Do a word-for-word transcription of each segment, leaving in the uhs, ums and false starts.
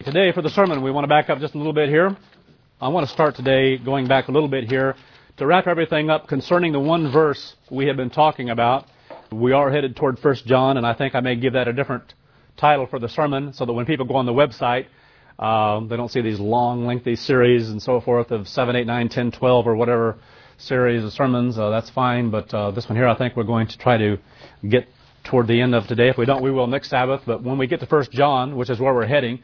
Today, for the sermon, we want to back up just a little bit here. I want to start today going back a little bit here to wrap everything up concerning the one verse we have been talking about. We are headed toward First John, and I think I may give that a different title for the sermon so that when people go on the website, uh, they don't see these long, lengthy series and so forth of seven, eight, nine, ten, twelve, or whatever series of sermons. Uh, that's fine, but uh, this one here I think we're going to try to get toward the end of today. If we don't, we will next Sabbath. But when we get to First John, which is where we're heading,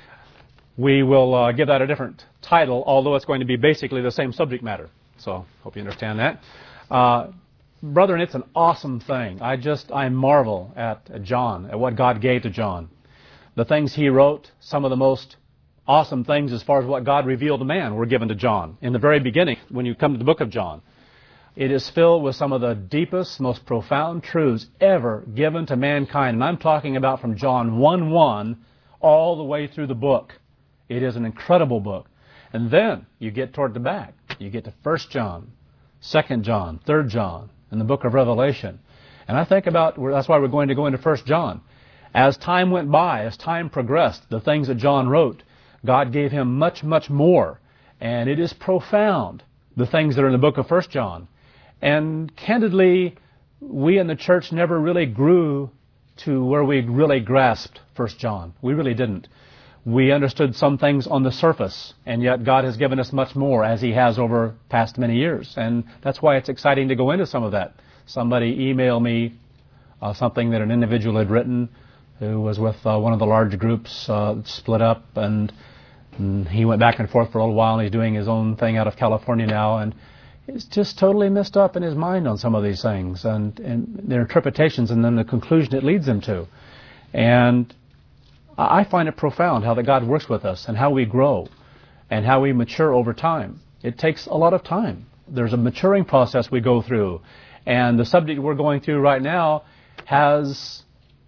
we will uh, give that a different title, although it's going to be basically the same subject matter. So, hope you understand that. Uh, brethren, it's an awesome thing. I just, I marvel at John, at what God gave to John. The things he wrote, some of the most awesome things as far as what God revealed to man were given to John. In the very beginning, when you come to the book of John, it is filled with some of the deepest, most profound truths ever given to mankind. And I'm talking about from John one one all the way through the book. It is an incredible book. And then you get toward the back. You get to First John, Second John, Third John, and the book of Revelation. And I think about, that's why we're going to go into First John. As time went by, as time progressed, the things that John wrote, God gave him much, much more. And it is profound, the things that are in the book of First John. And candidly, we in the church never really grew to where we really grasped First John. We really didn't. We understood some things on the surface, and yet God has given us much more, as He has over past many years. And that's why it's exciting to go into some of that. Somebody emailed me uh, something that an individual had written who was with uh, one of the large groups, uh, split up, and, and he went back and forth for a little while, and he's doing his own thing out of California now, and he's just totally messed up in his mind on some of these things, and, and their interpretations, and then the conclusion it leads them to. And I find it profound how that God works with us and how we grow and how we mature over time. It takes a lot of time. There's a maturing process we go through. And the subject we're going through right now has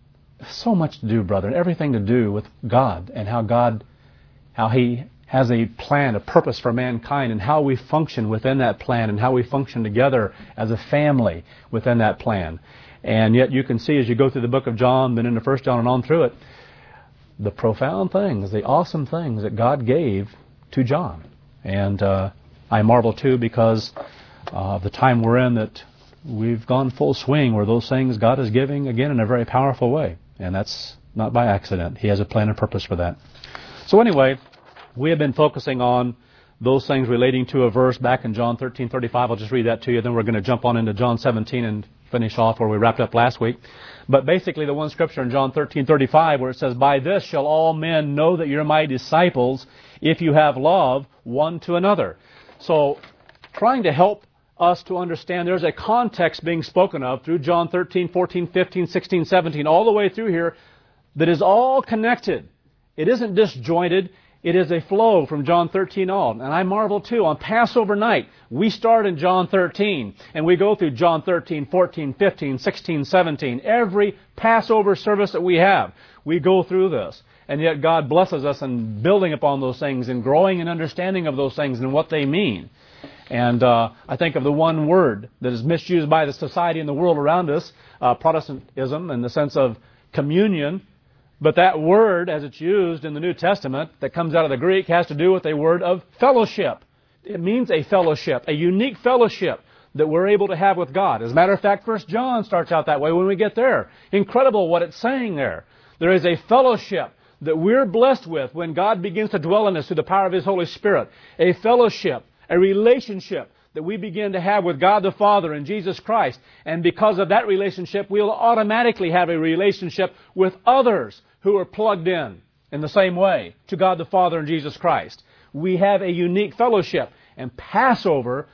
so much to do, brother, everything to do with God and how God, how He has a plan, a purpose for mankind, and how we function within that plan and how we function together as a family within that plan. And yet you can see as you go through the book of John, then into First John and on through it, the profound things, the awesome things that God gave to John. And uh, I marvel too because of uh, the time we're in that we've gone full swing where those things God is giving again in a very powerful way. And that's not by accident. He has a plan and purpose for that. So anyway, we have been focusing on those things relating to a verse back in John thirteen thirty-five. I'll just read that to you. Then we're going to jump on into John seventeen and finish off where we wrapped up last week. But basically the one scripture in John thirteen thirty-five where it says, "By this shall all men know that you're my disciples, if you have love one to another." So trying to help us to understand there's a context being spoken of through John thirteen, fourteen, fifteen, sixteen, seventeen, all the way through here that is all connected. It isn't disjointed. It is a flow from John thirteen on. And I marvel too, on Passover night, we start in John thirteen, and we go through John thirteen, fourteen, fifteen, sixteen, seventeen. Every Passover service that we have, we go through this. And yet God blesses us in building upon those things and growing in understanding of those things and what they mean. And uh, I think of the one word that is misused by the society and the world around us, uh, Protestantism, in the sense of communion. But that word, as it's used in the New Testament, that comes out of the Greek, has to do with a word of fellowship. It means a fellowship, a unique fellowship that we're able to have with God. As a matter of fact, First John starts out that way when we get there. Incredible what it's saying there. There is a fellowship that we're blessed with when God begins to dwell in us through the power of His Holy Spirit. A fellowship, a relationship that we begin to have with God the Father and Jesus Christ. And because of that relationship, we'll automatically have a relationship with others who are plugged in in the same way to God the Father and Jesus Christ. We have a unique fellowship. And Passover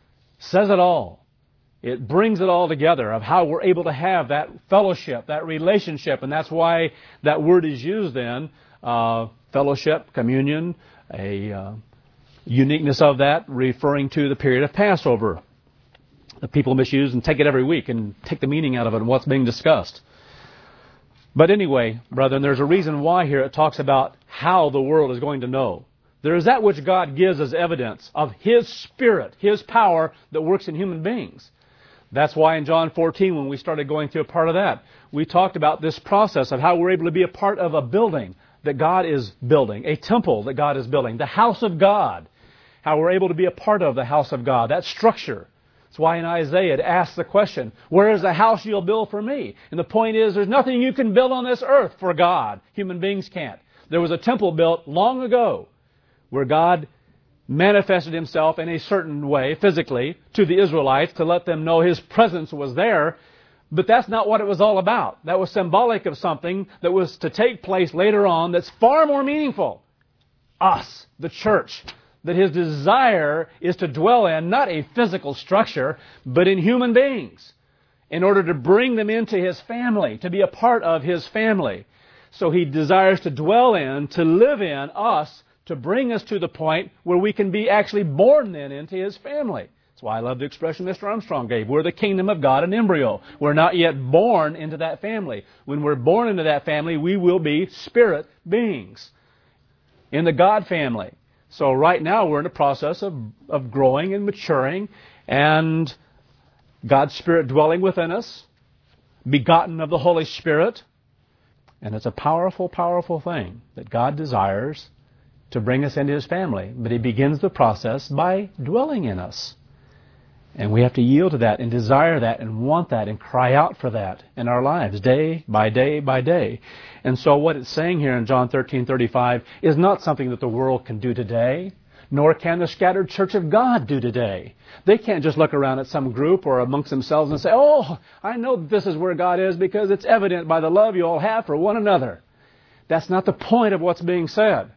says it all. It brings it all together of how we're able to have that fellowship, that relationship. And that's why that word is used then. Uh, fellowship, communion, a uh, uniqueness of that, referring to the period of Passover. The people misuse and take it every week and take the meaning out of it and what's being discussed. But anyway, brethren, there's a reason why here it talks about how the world is going to know. There is that which God gives as evidence of His Spirit, His power that works in human beings. That's why in John fourteen, when we started going through a part of that, we talked about this process of how we're able to be a part of a building that God is building, a temple that God is building, the house of God, how we're able to be a part of the house of God, that structure. That's why in Isaiah it asks the question, where is the house you'll build for me? And the point is, there's nothing you can build on this earth for God. Human beings can't. There was a temple built long ago where God manifested Himself in a certain way, physically, to the Israelites to let them know His presence was there. But that's not what it was all about. That was symbolic of something that was to take place later on that's far more meaningful. Us, the church. That His desire is to dwell in not a physical structure, but in human beings, in order to bring them into His family, to be a part of His family. So He desires to dwell in, to live in us, to bring us to the point where we can be actually born then into His family. That's why I love the expression Mister Armstrong gave. We're the kingdom of God in embryo. We're not yet born into that family. When we're born into that family, we will be spirit beings in the God family. So right now we're in a process of, of growing and maturing and God's Spirit dwelling within us, begotten of the Holy Spirit. And it's a powerful, powerful thing that God desires to bring us into His family. But He begins the process by dwelling in us. And we have to yield to that and desire that and want that and cry out for that in our lives day by day by day. And so what it's saying here in John thirteen thirty-five is not something that the world can do today, nor can the scattered church of God do today. They can't just look around at some group or amongst themselves and say, oh, I know that this is where God is because it's evident by the love you all have for one another. That's not the point of what's being said.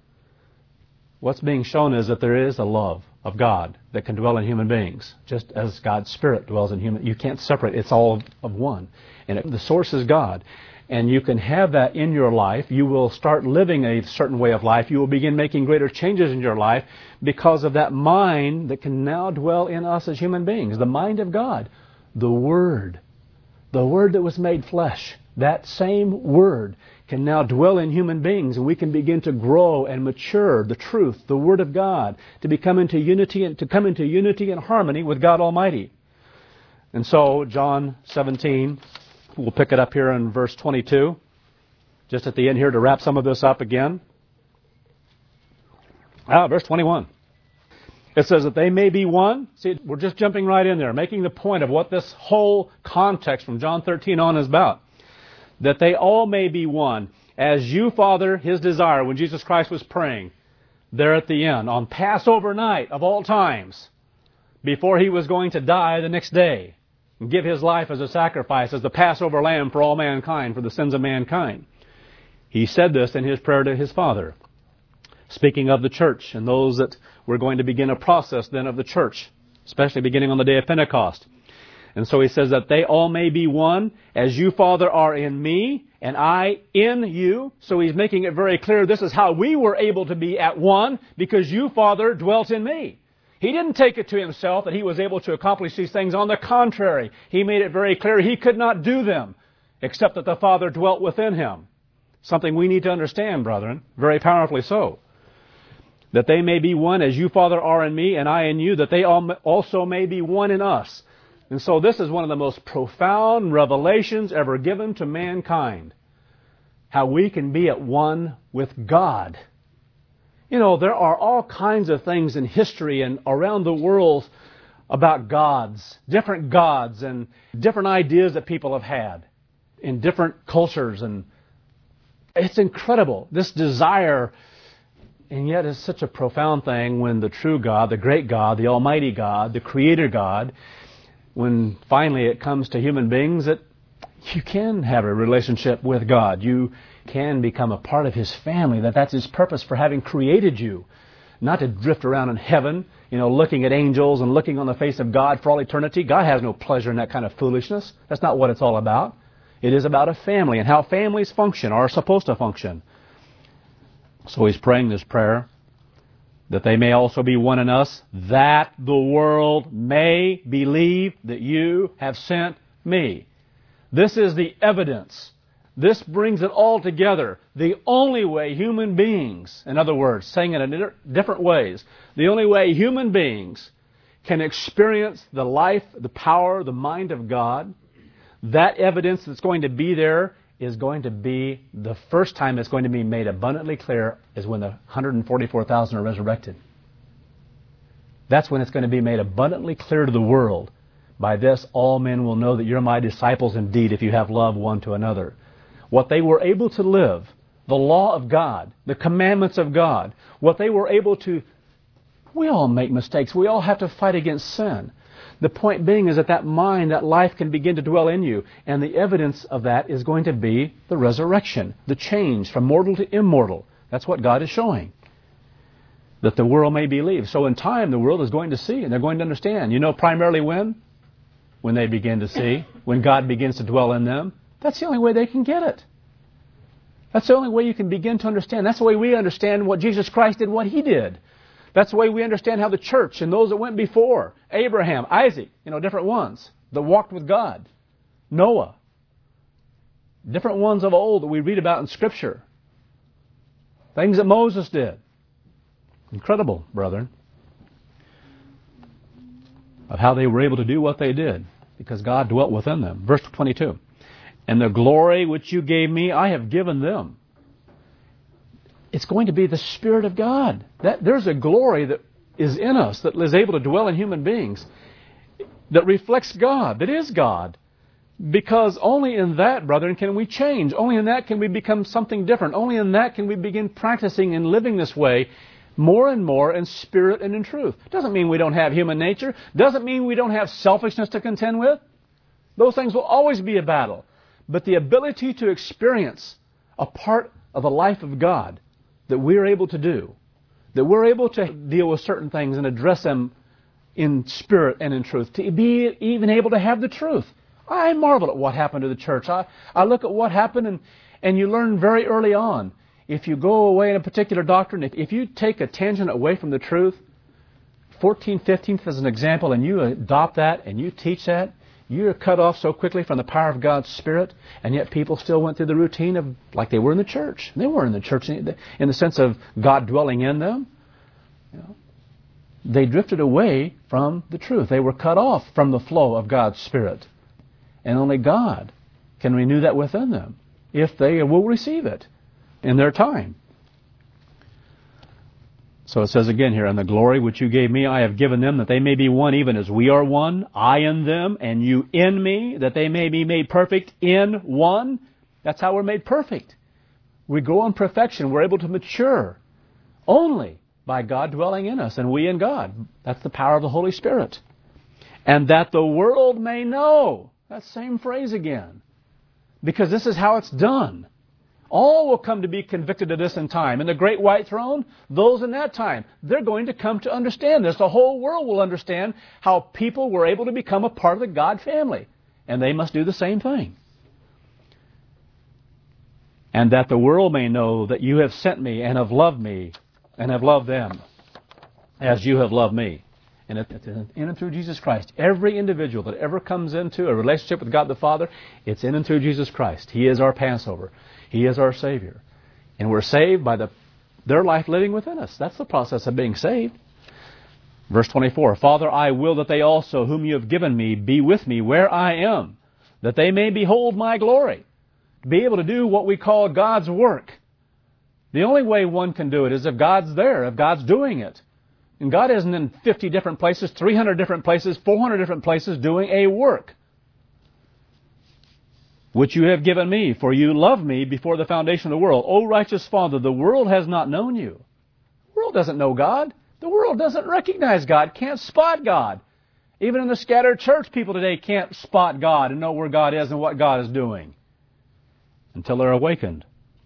What's being shown is that there is a love of God that can dwell in human beings, just as God's Spirit dwells in human. You can't separate. It's all of one. And it, the source is God. And you can have that in your life. You will start living a certain way of life. You will begin making greater changes in your life because of that mind that can now dwell in us as human beings. The mind of God. The Word. The Word that was made flesh. That same Word can now dwell in human beings, and we can begin to grow and mature the truth, the Word of God, to become into unity and to come into unity and harmony with God Almighty. And so, John seventeen, we'll pick it up here in verse twenty-two, just at the end here to wrap some of this up again. Ah, verse twenty-one. It says that they may be one. See, we're just jumping right in there, making the point of what this whole context from John thirteen on is about. That they all may be one. As you, Father, His desire, when Jesus Christ was praying, there at the end, on Passover night of all times, before He was going to die the next day, and give His life as a sacrifice, as the Passover lamb for all mankind, for the sins of mankind. He said this in His prayer to His Father, speaking of the church and those that were going to begin a process then of the church, especially beginning on the day of Pentecost. And so He says that they all may be one, as you, Father, are in me, and I in you. So He's making it very clear this is how we were able to be at one, because you, Father, dwelt in me. He didn't take it to Himself that He was able to accomplish these things. On the contrary, He made it very clear He could not do them, except that the Father dwelt within Him. Something we need to understand, brethren, very powerfully so. That they may be one, as you, Father, are in me, and I in you, that they also may be one in us. And so this is one of the most profound revelations ever given to mankind. How we can be at one with God. You know, there are all kinds of things in history and around the world about gods, different gods and different ideas that people have had in different cultures. And it's incredible, this desire. And yet it's such a profound thing when the true God, the great God, the Almighty God, the Creator God, when finally it comes to human beings, that you can have a relationship with God. You can become a part of His family, that that's His purpose for having created you. Not to drift around in heaven, you know, looking at angels and looking on the face of God for all eternity. God has no pleasure in that kind of foolishness. That's not what it's all about. It is about a family and how families function, or are supposed to function. So He's praying this prayer, that they may also be one in us, that the world may believe that you have sent me. This is the evidence. This brings it all together. The only way human beings, in other words, saying it in different ways, the only way human beings can experience the life, the power, the mind of God, that evidence that's going to be there is going to be, the first time it's going to be made abundantly clear is when the one hundred forty-four thousand are resurrected. That's when it's going to be made abundantly clear to the world. By this, all men will know that you're my disciples indeed if you have love one to another. What they were able to live, the law of God, the commandments of God, what they were able to... We all make mistakes. We all have to fight against sin. The point being is that that mind, that life can begin to dwell in you. And the evidence of that is going to be the resurrection, the change from mortal to immortal. That's what God is showing. That the world may believe. So in time, the world is going to see and they're going to understand. You know primarily when? When they begin to see. When God begins to dwell in them. That's the only way they can get it. That's the only way you can begin to understand. That's the way we understand what Jesus Christ did, what He did. That's the way we understand how the church and those that went before, Abraham, Isaac, you know, different ones that walked with God, Noah, different ones of old that we read about in Scripture, things that Moses did. Incredible, brethren, of how they were able to do what they did because God dwelt within them. Verse twenty-two, and the glory which you gave me, I have given them. It's going to be the Spirit of God. That there's a glory that is in us that is able to dwell in human beings that reflects God, that is God. Because only in that, brethren, can we change. Only in that can we become something different. Only in that can we begin practicing and living this way more and more in spirit and in truth. Doesn't mean we don't have human nature. Doesn't mean we don't have selfishness to contend with. Those things will always be a battle. But the ability to experience a part of the life of God that we're able to do, that we're able to deal with certain things and address them in spirit and in truth, to be even able to have the truth. I marvel at what happened to the church. I, I look at what happened, and, and you learn very early on. If you go away in a particular doctrine, if, if you take a tangent away from the truth, fourteen fifteenth as an example, and you adopt that and you teach that, you're cut off so quickly from the power of God's Spirit, and yet people still went through the routine of like they were in the church. They weren't in the church in the sense of God dwelling in them. You know, they drifted away from the truth. They were cut off from the flow of God's Spirit. And only God can renew that within them if they will receive it in their time. So it says again here, and the glory which you gave me, I have given them, that they may be one even as we are one, I in them, and you in me, that they may be made perfect in one. That's how we're made perfect. We grow in perfection. We're able to mature only by God dwelling in us, and we in God. That's the power of the Holy Spirit. And that the world may know. That same phrase again. Because this is how it's done. All will come to be convicted of this in time. In the great white throne, those in that time, they're going to come to understand this. The whole world will understand how people were able to become a part of the God family. And they must do the same thing. And that the world may know that you have sent me and have loved me and have loved them as you have loved me. And it's in and through Jesus Christ. Every individual that ever comes into a relationship with God the Father, it's in and through Jesus Christ. He is our Passover. He is our Savior. And we're saved by the their life living within us. That's the process of being saved. Verse twenty-four, Father, I will that they also, whom you have given me, be with me where I am, that they may behold my glory. To be able to do what we call God's work. The only way one can do it is if God's there, if God's doing it. And God isn't in fifty different places, three hundred different places, four hundred different places doing a work. Which you have given me, for you loved me before the foundation of the world. O righteous Father, the world has not known you. The world doesn't know God. The world doesn't recognize God, can't spot God. Even in the scattered church, people today can't spot God and know where God is and what God is doing until they're awakened.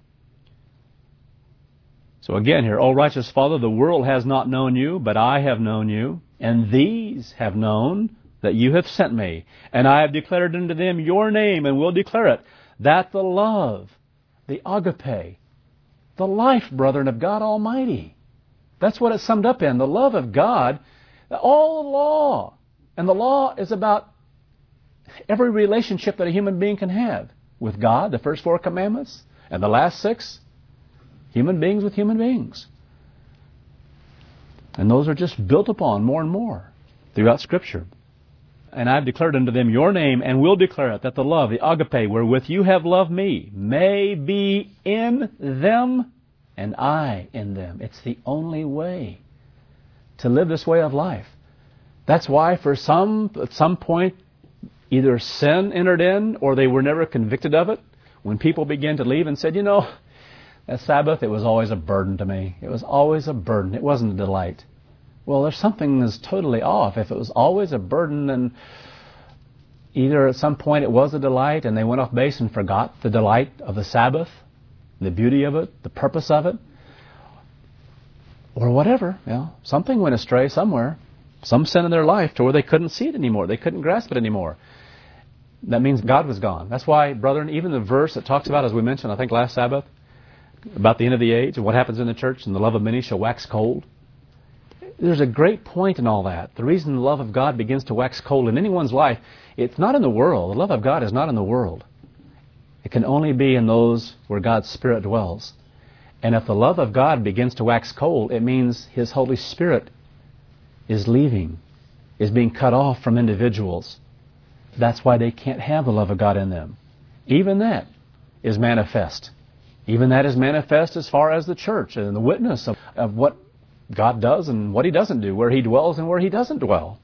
So again here, O righteous Father, the world has not known you, but I have known you, and these have known that you have sent me, and I have declared unto them your name, and will declare it, that the love, the agape, the life, brethren, of God Almighty. That's what it's summed up in, the love of God, all the law. And the law is about every relationship that a human being can have with God, the first four commandments, and the last six, human beings with human beings. And those are just built upon more and more throughout Scripture. and I've declared unto them your name, and will declare it, that the love, the agape, wherewith you have loved me, may be in them, and I in them. It's the only way to live this way of life. That's why for some, at some point, either sin entered in, or they were never convicted of it. When people began to leave and said, you know, that Sabbath, it was always a burden to me. It was always a burden. It wasn't a delight. Well, there's something that's totally off. If it was always a burden, then either at some point it was a delight and they went off base and forgot the delight of the Sabbath, the beauty of it, the purpose of it, or whatever. You know, something went astray somewhere. Some sin in their life to where they couldn't see it anymore. They couldn't grasp it anymore. That means God was gone. That's why, brethren, even the verse that talks about, as we mentioned, I think last Sabbath, about the end of the age and what happens in the church, and the love of many shall wax cold. There's a great point in all that. The reason the love of God begins to wax cold in anyone's life, it's not in the world. The love of God is not in the world. It can only be in those where God's Spirit dwells. And if the love of God begins to wax cold, it means His Holy Spirit is leaving, is being cut off from individuals. That's why they can't have the love of God in them. Even that is manifest. Even that is manifest as far as the church and the witness of, of what God does and what He doesn't do, where He dwells and where He doesn't dwell.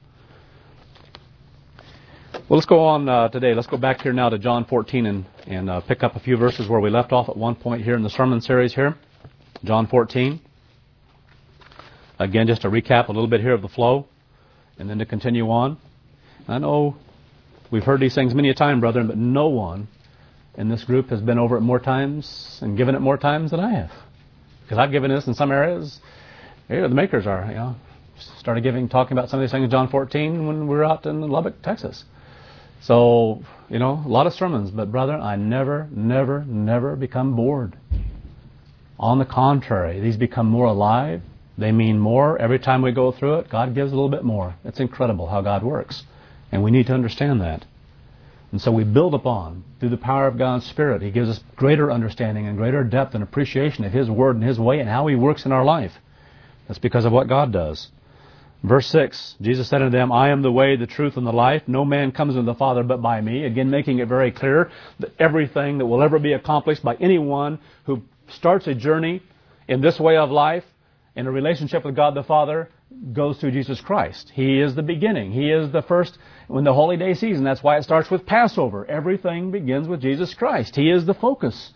Well, let's go on uh, today. Let's go back here now to John fourteen and, and uh, pick up a few verses where we left off at one point here in the sermon series here. John fourteen. Again, just to recap a little bit here of the flow and then to continue on. I know we've heard these things many a time, brethren, but no one in this group has been over it more times and given it more times than I have. Because I've given this in some areas. Here, the makers are, you know, started giving, talking about some of these things in John fourteen when we were out in Lubbock, Texas. So, you know, a lot of sermons, but brethren, I never, never, never become bored. On the contrary, these become more alive. They mean more every time we go through it. God gives a little bit more. It's incredible how God works. And we need to understand that. And so we build upon, through the power of God's Spirit, He gives us greater understanding and greater depth and appreciation of His Word and His way and how He works in our life. That's because of what God does. Verse six, Jesus said unto them, I am the way, the truth, and the life. No man comes unto the Father but by me. Again, making it very clear that everything that will ever be accomplished by anyone who starts a journey in this way of life, in a relationship with God the Father, goes through Jesus Christ. He is the beginning. He is the first, in the holy day season. That's why it starts with Passover. Everything begins with Jesus Christ. He is the focus.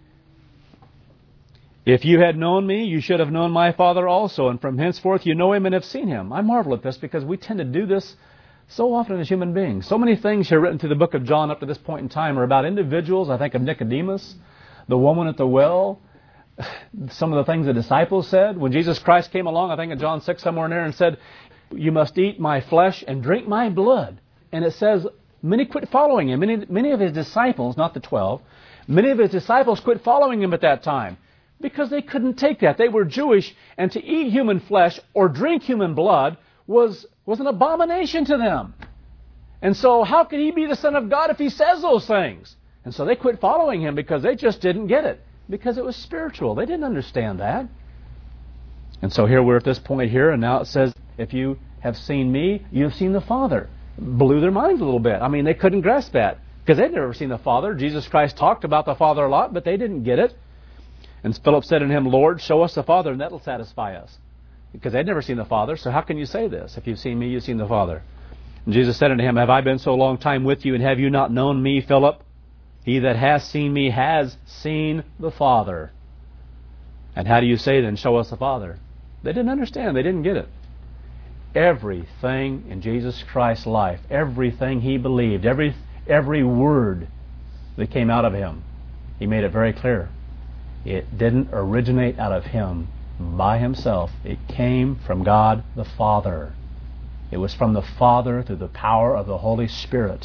If you had known me, you should have known my Father also, and from henceforth you know Him and have seen Him. I marvel at this because we tend to do this so often as human beings. So many things here written through the book of John up to this point in time are about individuals. I think of Nicodemus, the woman at the well, some of the things the disciples said. When Jesus Christ came along, I think in John six somewhere in there, and said, you must eat my flesh and drink my blood. And it says, many quit following Him. Many, many of His disciples, not the twelve, many of His disciples quit following Him at that time. Because they couldn't take that. They were Jewish, and to eat human flesh or drink human blood was, was an abomination to them. And so how could He be the Son of God if He says those things? And so they quit following Him because they just didn't get it. Because it was spiritual. They didn't understand that. And so here we're at this point here, and now it says, if you have seen me, you have seen the Father. Blew their minds a little bit. I mean, they couldn't grasp that. Because they'd never seen the Father. Jesus Christ talked about the Father a lot, but they didn't get it. And Philip said unto Him, Lord, show us the Father, and that will satisfy us. Because they'd never seen the Father, so how can you say this? If you've seen me, you've seen the Father. And Jesus said unto him, have I been so long time with you, and have you not known me, Philip? He that has seen me has seen the Father. And how do you say then, show us the Father? They didn't understand. They didn't get it. Everything in Jesus Christ's life, everything He believed, every, every word that came out of Him, He made it very clear. It didn't originate out of Him by Himself. It came from God the Father. It was from the Father through the power of the Holy Spirit.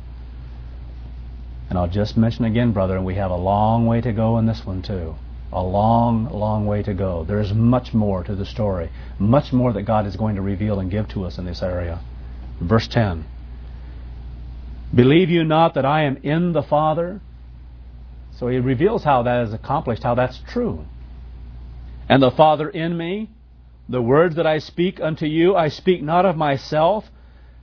And I'll just mention again, brethren, we have a long way to go in this one too. A long, long way to go. There is much more to the story. Much more that God is going to reveal and give to us in this area. Verse ten. Believe you not that I am in the Father? So He reveals how that is accomplished, how that's true. And the Father in me, the words that I speak unto you, I speak not of myself,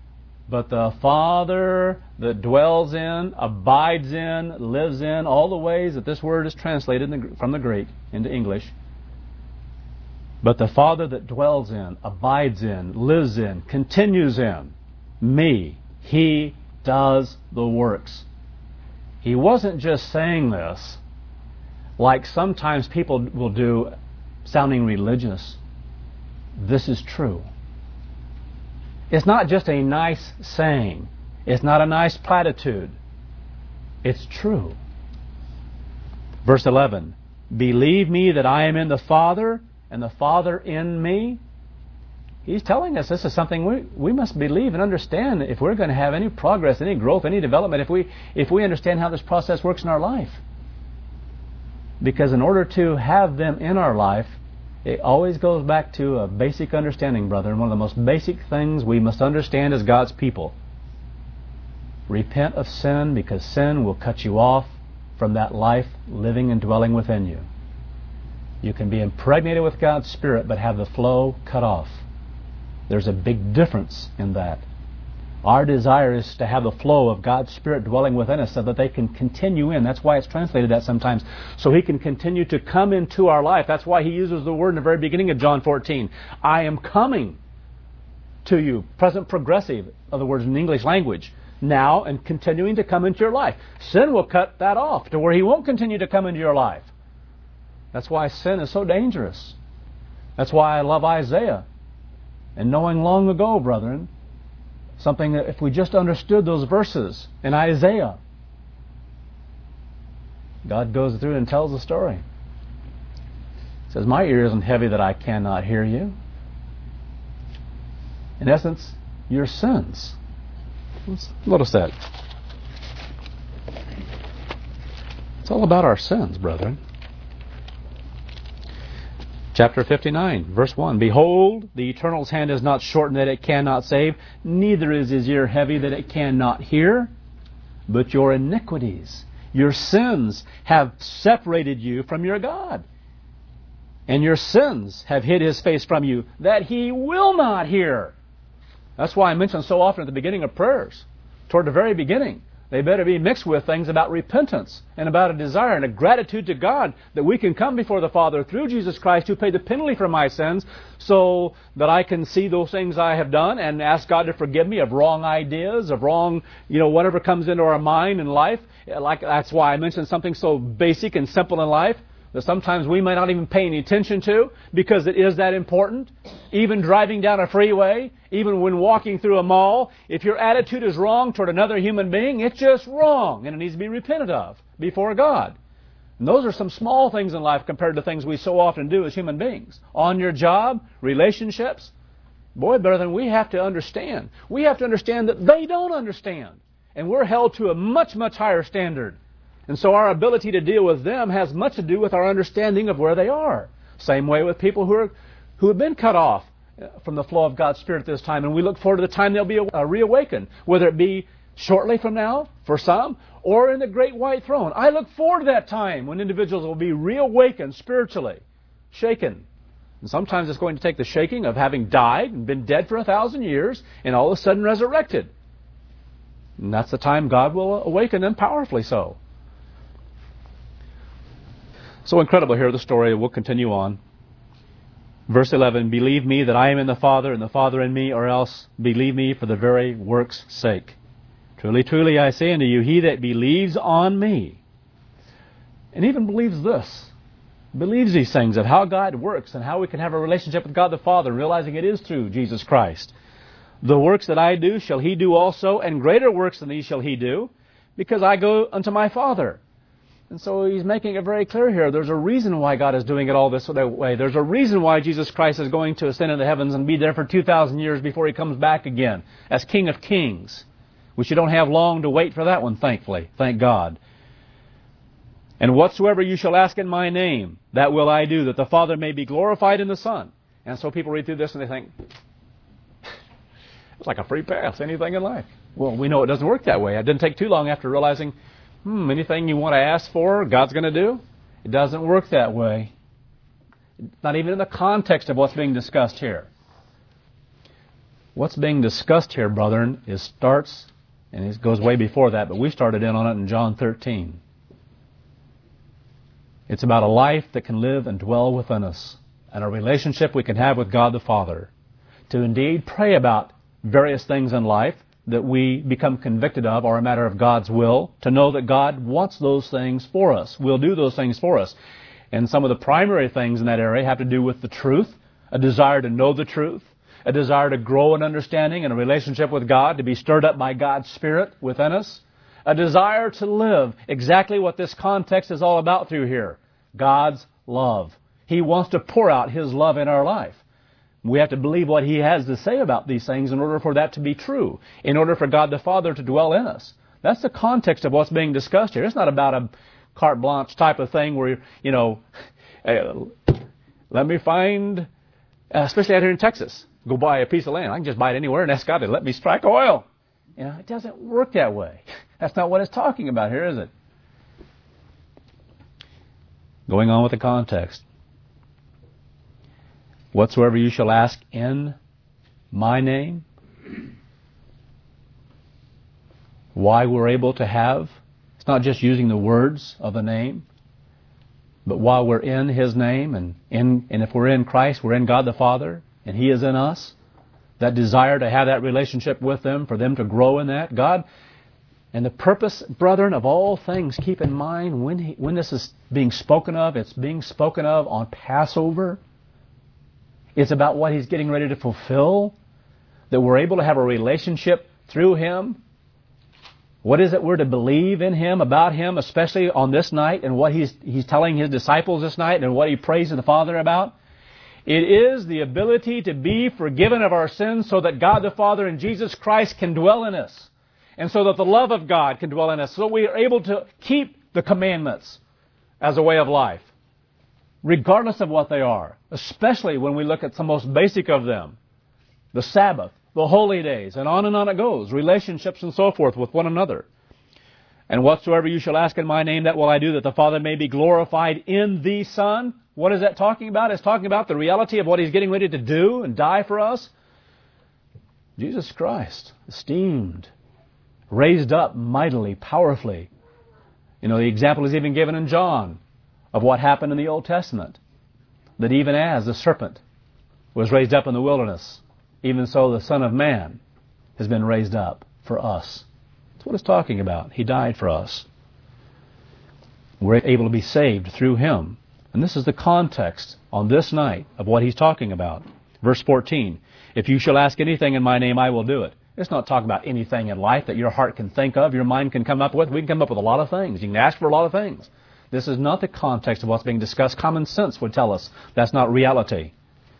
But the Father that dwells in, abides in, lives in, all the ways that this word is translated in the, from the Greek into English. But the Father that dwells in, abides in, lives in, continues in me, He does the works. He wasn't just saying this like sometimes people will do, sounding religious. This is true. It's not just a nice saying. It's not a nice platitude. It's true. Verse eleven, believe me that I am in the Father and the Father in me. He's telling us this is something we, we must believe and understand if we're going to have any progress, any growth, any development, if we, if we understand how this process works in our life. Because in order to have them in our life, it always goes back to a basic understanding, brother. And one of the most basic things we must understand as God's people. Repent of sin, because sin will cut you off from that life living and dwelling within you. You can be impregnated with God's Spirit, but have the flow cut off. There's a big difference in that. Our desire is to have the flow of God's Spirit dwelling within us so that they can continue in. That's why it's translated that sometimes. So He can continue to come into our life. That's why He uses the word in the very beginning of John fourteen. I am coming to you. Present progressive, in other words, in the English language. Now and continuing to come into your life. Sin will cut that off to where He won't continue to come into your life. That's why sin is so dangerous. That's why I love Isaiah. And knowing long ago, brethren, something that if we just understood those verses in Isaiah, God goes through and tells the story. He says, my ear isn't heavy that I cannot hear you. In essence, your sins. Let's notice that. It's all about our sins, brethren. Chapter fifty-nine, verse one. Behold, the Eternal's hand is not shortened that it cannot save, neither is His ear heavy that it cannot hear. But your iniquities, your sins, have separated you from your God. And your sins have hid His face from you, that He will not hear. That's why I mention so often at the beginning of prayers, toward the very beginning, they better be mixed with things about repentance and about a desire and a gratitude to God that we can come before the Father through Jesus Christ who paid the penalty for my sins so that I can see those things I have done and ask God to forgive me of wrong ideas, of wrong, you know, whatever comes into our mind and life. Like that's why I mentioned something so basic and simple in life that sometimes we might not even pay any attention to because it is that important. Even driving down a freeway, even when walking through a mall, if your attitude is wrong toward another human being, it's just wrong and it needs to be repented of before God. And those are some small things in life compared to things we so often do as human beings. On your job, relationships, boy, brethren, we have to understand. We have to understand that they don't understand. And we're held to a much, much higher standard. And so our ability to deal with them has much to do with our understanding of where they are. Same way with people who are who have been cut off from the flow of God's Spirit at this time. And we look forward to the time they'll be uh, reawakened, whether it be shortly from now for some or in the great white throne. I look forward to that time when individuals will be reawakened spiritually, shaken. And sometimes it's going to take the shaking of having died and been dead for a thousand years and all of a sudden resurrected. And that's the time God will awaken them powerfully so. So incredible here, the story. We'll continue on. Verse eleven, believe me that I am in the Father and the Father in me, or else believe me for the very work's sake. Truly, truly, I say unto you, he that believes on me, and even believes this, believes these things of how God works and how we can have a relationship with God the Father, realizing it is through Jesus Christ. The works that I do shall he do also, and greater works than these shall he do, because I go unto my Father. And so he's making it very clear here. There's a reason why God is doing it all this way. There's a reason why Jesus Christ is going to ascend into the heavens and be there for two thousand years before he comes back again as King of Kings. Which you don't have long to wait for that one, thankfully. Thank God. And whatsoever you shall ask in my name, that will I do, that the Father may be glorified in the Son. And so people read through this and they think, it's like a free pass, anything in life. Well, we know it doesn't work that way. It didn't take too long after realizing, Hmm, anything you want to ask for, God's going to do? It doesn't work that way. Not even in the context of what's being discussed here. What's being discussed here, brethren, is starts, and it goes way before that, but we started in on it in John thirteen. It's about a life that can live and dwell within us, and a relationship we can have with God the Father, to indeed pray about various things in life that we become convicted of are a matter of God's will, to know that God wants those things for us, will do those things for us. And some of the primary things in that area have to do with the truth, a desire to know the truth, a desire to grow in understanding and a relationship with God, to be stirred up by God's Spirit within us, a desire to live exactly what this context is all about through here, God's love. He wants to pour out His love in our life. We have to believe what He has to say about these things in order for that to be true, in order for God the Father to dwell in us. That's the context of what's being discussed here. It's not about a carte blanche type of thing where, you know, uh, let me find, uh, especially out here in Texas, go buy a piece of land. I can just buy it anywhere and ask God to let me strike oil. You know, it doesn't work that way. That's not what it's talking about here, is it? Going on with the context. Whatsoever you shall ask in my name. Why we're able to have, it's not just using the words of the name, but while we're in His name, and in, and if we're in Christ, we're in God the Father, and He is in us, that desire to have that relationship with them, for them to grow in that. God, and the purpose, brethren, of all things, keep in mind when, he, when this is being spoken of, it's being spoken of on Passover. It's about what He's getting ready to fulfill, that we're able to have a relationship through Him. What is it we're to believe in Him, about Him, especially on this night, and what He's, he's telling His disciples this night, and what He prays to the Father about? It is the ability to be forgiven of our sins so that God the Father and Jesus Christ can dwell in us, and so that the love of God can dwell in us, so we are able to keep the commandments as a way of life, regardless of what they are, especially when we look at the most basic of them, the Sabbath, the holy days, and on and on it goes, relationships and so forth with one another. And whatsoever you shall ask in my name, that will I do, that the Father may be glorified in the Son. What is that talking about? It's talking about the reality of what He's getting ready to do and die for us. Jesus Christ, esteemed, raised up mightily, powerfully. You know, the example is even given in John of what happened in the Old Testament, that even as the serpent was raised up in the wilderness, even so the Son of Man has been raised up for us. That's what it's talking about. He died for us. We're able to be saved through Him. And this is the context on this night of what He's talking about. Verse fourteen, if you shall ask anything in my name, I will do it. It's not talking about anything in life that your heart can think of, your mind can come up with. We can come up with a lot of things. You can ask for a lot of things. This is not the context of what's being discussed. Common sense would tell us that's not reality.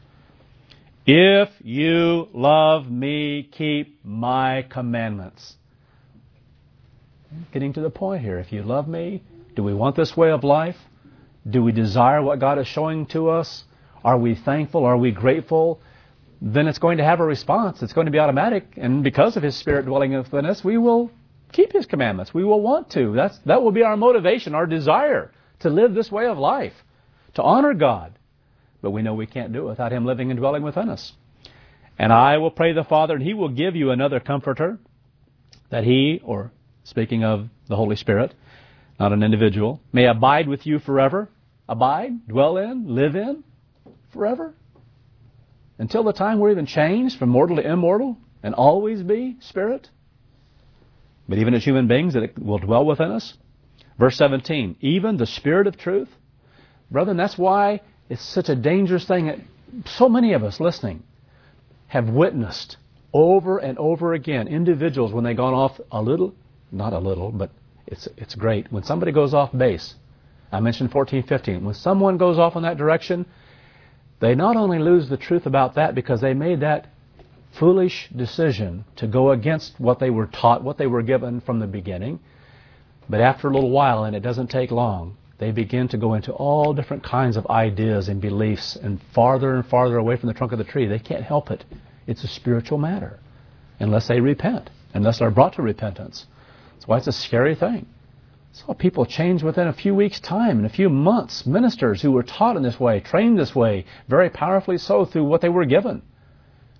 If you love me, keep my commandments. Getting to the point here. If you love me, do we want this way of life? Do we desire what God is showing to us? Are we thankful? Are we grateful? Then it's going to have a response. It's going to be automatic. And because of His Spirit dwelling within us, we will keep His commandments. We will want to. That's, that will be our motivation, our desire to live this way of life, to honor God. But we know we can't do it without Him living and dwelling within us. And I will pray the Father, and He will give you another Comforter, that He, or speaking of the Holy Spirit, not an individual, may abide with you forever. Abide, dwell in, live in, forever. Until the time we're even changed from mortal to immortal, and always be Spirit. But even as human beings, that it will dwell within us. Verse seventeen, even the Spirit of truth. Brethren, that's why it's such a dangerous thing that so many of us listening have witnessed over and over again. Individuals, when they've gone off a little, not a little, but it's it's great. When somebody goes off base, I mentioned fourteen fifteen, when someone goes off in that direction, they not only lose the truth about that because they made that foolish decision to go against what they were taught, what they were given from the beginning, but after a little while, and it doesn't take long, they begin to go into all different kinds of ideas and beliefs and farther and farther away from the trunk of the tree. They can't help it. It's a spiritual matter unless they repent, unless they're brought to repentance. That's why it's a scary thing. Saw people change within a few weeks' time, in a few months. Ministers who were taught in this way, trained this way, very powerfully so through what they were given.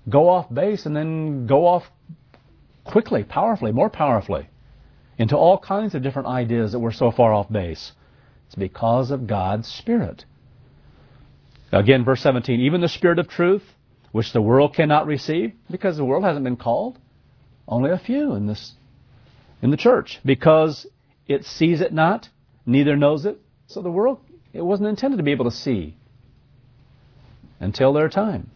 go off base and then go off quickly, powerfully, more powerfully, into all kinds of different ideas that we're so far off base? It's because of God's Spirit. Again, verse seventeen, even the Spirit of truth, which the world cannot receive, because the world hasn't been called. Only a few in this, in the church, because it sees it not, neither knows it. So the world, it wasn't intended to be able to see until their time.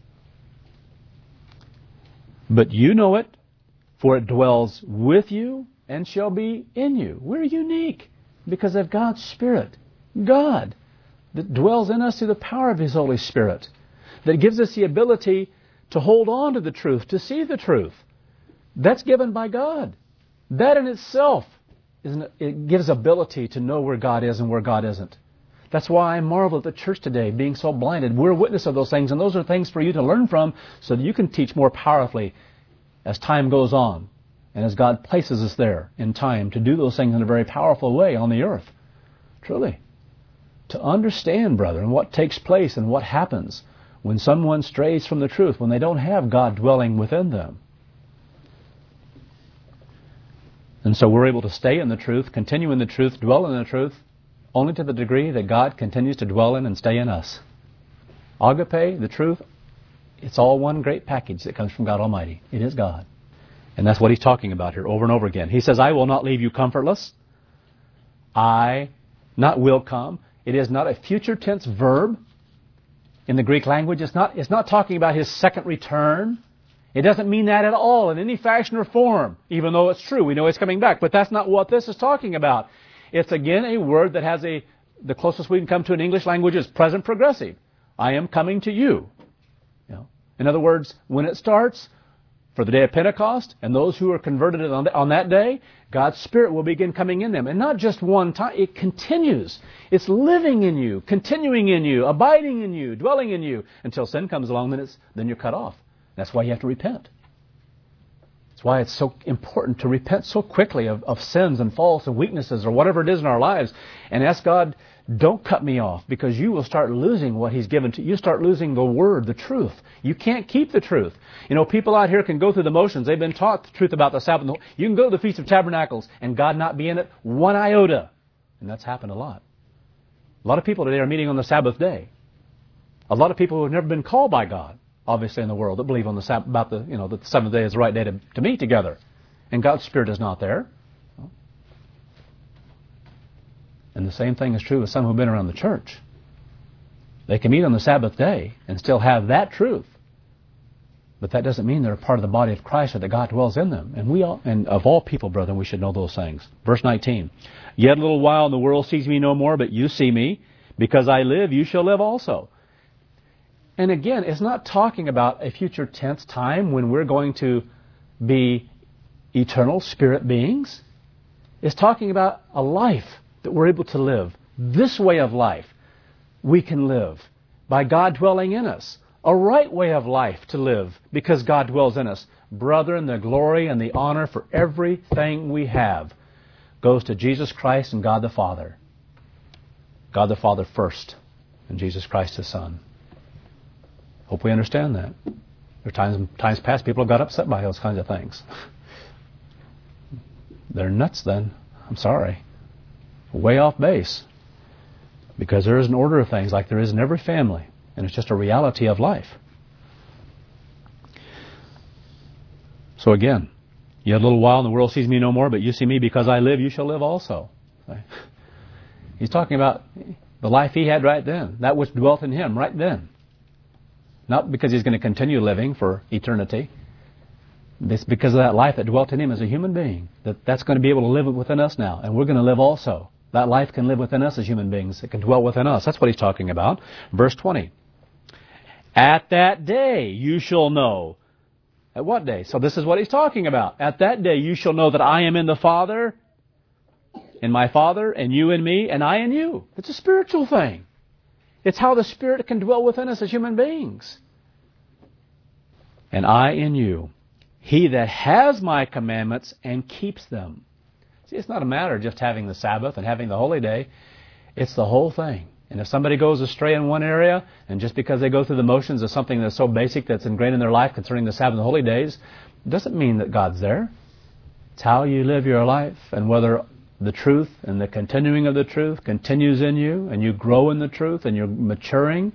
But you know it, for it dwells with you and shall be in you. We're unique because of God's Spirit. God that dwells in us through the power of His Holy Spirit, that gives us the ability to hold on to the truth, to see the truth. That's given by God. That in itself is an, it gives ability to know where God is and where God isn't. That's why I marvel at the church today being so blinded. We're a witness of those things, and those are things for you to learn from so that you can teach more powerfully as time goes on and as God places us there in time to do those things in a very powerful way on the earth. Truly. To understand, brethren, what takes place and what happens when someone strays from the truth, when they don't have God dwelling within them. And so we're able to stay in the truth, continue in the truth, dwell in the truth, only to the degree that God continues to dwell in and stay in us. Agape, the truth, it's all one great package that comes from God Almighty. It is God. And that's what He's talking about here over and over again. He says, I will not leave you comfortless. I, not will come. It is not a future tense verb in the Greek language. It's not, it's not talking about His second return. It doesn't mean that at all in any fashion or form, even though it's true. We know He's coming back. But that's not what this is talking about. It's again a word that has a, the closest we can come to in English language is present progressive. I am coming to you. You know? In other words, when it starts, for the day of Pentecost, and those who are converted on, the, on that day, God's Spirit will begin coming in them. And not just one time, it continues. It's living in you, continuing in you, abiding in you, dwelling in you, until sin comes along, then, it's, then you're cut off. That's why you have to repent. That's why it's so important to repent so quickly of, of sins and faults and weaknesses or whatever it is in our lives, and ask God, don't cut me off, because you will start losing what He's given to you. You start losing the Word, the truth. You can't keep the truth. You know, people out here can go through the motions. They've been taught the truth about the Sabbath. You can go to the Feast of Tabernacles and God not be in it one iota. And that's happened a lot. A lot of people today are meeting on the Sabbath day. A lot of people who have never been called by God, obviously in the world, that believe on the Sabbath, about the, you know, that the seventh day is the right day to, to meet together. And God's Spirit is not there. And the same thing is true with some who have been around the church. They can meet on the Sabbath day and still have that truth. But that doesn't mean they're a part of the body of Christ or that God dwells in them. And we all, and of all people, brethren, we should know those things. Verse nineteen. Yet a little while and the world sees me no more, but you see me. Because I live, you shall live also. And again, it's not talking about a future tense time when we're going to be eternal spirit beings. It's talking about a life that we're able to live. This way of life we can live by God dwelling in us. A right way of life to live because God dwells in us. Brethren, the glory and the honor for everything we have goes to Jesus Christ and God the Father. God the Father first and Jesus Christ His Son. Hope we understand that. There are times, times past people have got upset by those kinds of things. They're nuts then. I'm sorry. Way off base. Because there is an order of things like there is in every family. And it's just a reality of life. So again, yet a little while and the world sees me no more, but you see me. Because I live, you shall live also. He's talking about the life He had right then. That which dwelt in Him right then. Not because He's going to continue living for eternity. It's because of that life that dwelt in Him as a human being. That that's going to be able to live within us now. And we're going to live also. That life can live within us as human beings. It can dwell within us. That's what He's talking about. Verse twenty. At that day you shall know. At what day? So this is what He's talking about. At that day you shall know that I am in the Father, in my Father, and you in me, and I in you. It's a spiritual thing. It's how the Spirit can dwell within us as human beings. And I in you. He that has my commandments and keeps them. See, it's not a matter of just having the Sabbath and having the holy day. It's the whole thing. And if somebody goes astray in one area, and just because they go through the motions of something that's so basic that's ingrained in their life concerning the Sabbath and holy days, doesn't mean that God's there. It's how you live your life, and whether the truth and the continuing of the truth continues in you, and you grow in the truth, and you're maturing.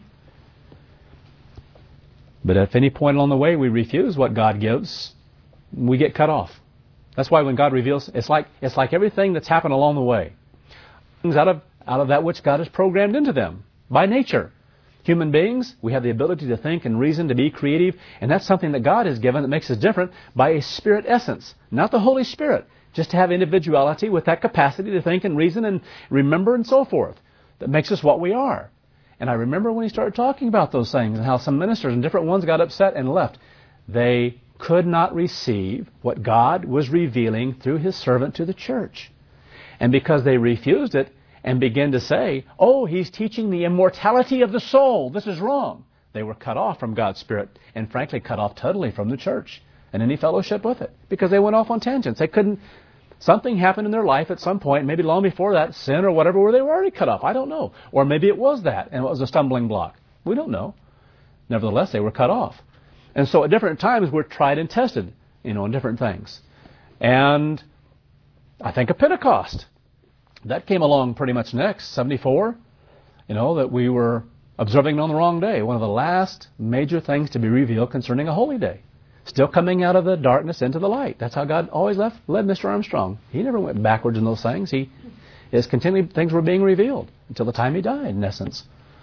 But at any point along the way we refuse what God gives, we get cut off. That's why when God reveals, it's like it's like everything that's happened along the way. Things out of out of that which God has programmed into them by nature. Human beings, we have the ability to think and reason, to be creative, and that's something that God has given that makes us different by a Spirit essence, not the Holy Spirit, just to have individuality with that capacity to think and reason and remember and so forth, that makes us what we are. And I remember when he started talking about those things and how some ministers and different ones got upset and left. They could not receive what God was revealing through His servant to the church. And because they refused it and began to say, oh, he's teaching the immortality of the soul, this is wrong, they were cut off from God's Spirit and frankly cut off totally from the church and any fellowship with it because they went off on tangents. They couldn't, something happened in their life at some point, maybe long before that, sin or whatever, where they were already cut off. I don't know. Or maybe it was that and it was a stumbling block. We don't know. Nevertheless, they were cut off. And so at different times we're tried and tested, you know, in different things. And I think of Pentecost. That came along pretty much next, seventy-four, you know, that we were observing on the wrong day. One of the last major things to be revealed concerning a holy day. Still coming out of the darkness into the light. That's how God always left, led Mister Armstrong. He never went backwards in those things. He, his continually things were being revealed until the time he died, in essence.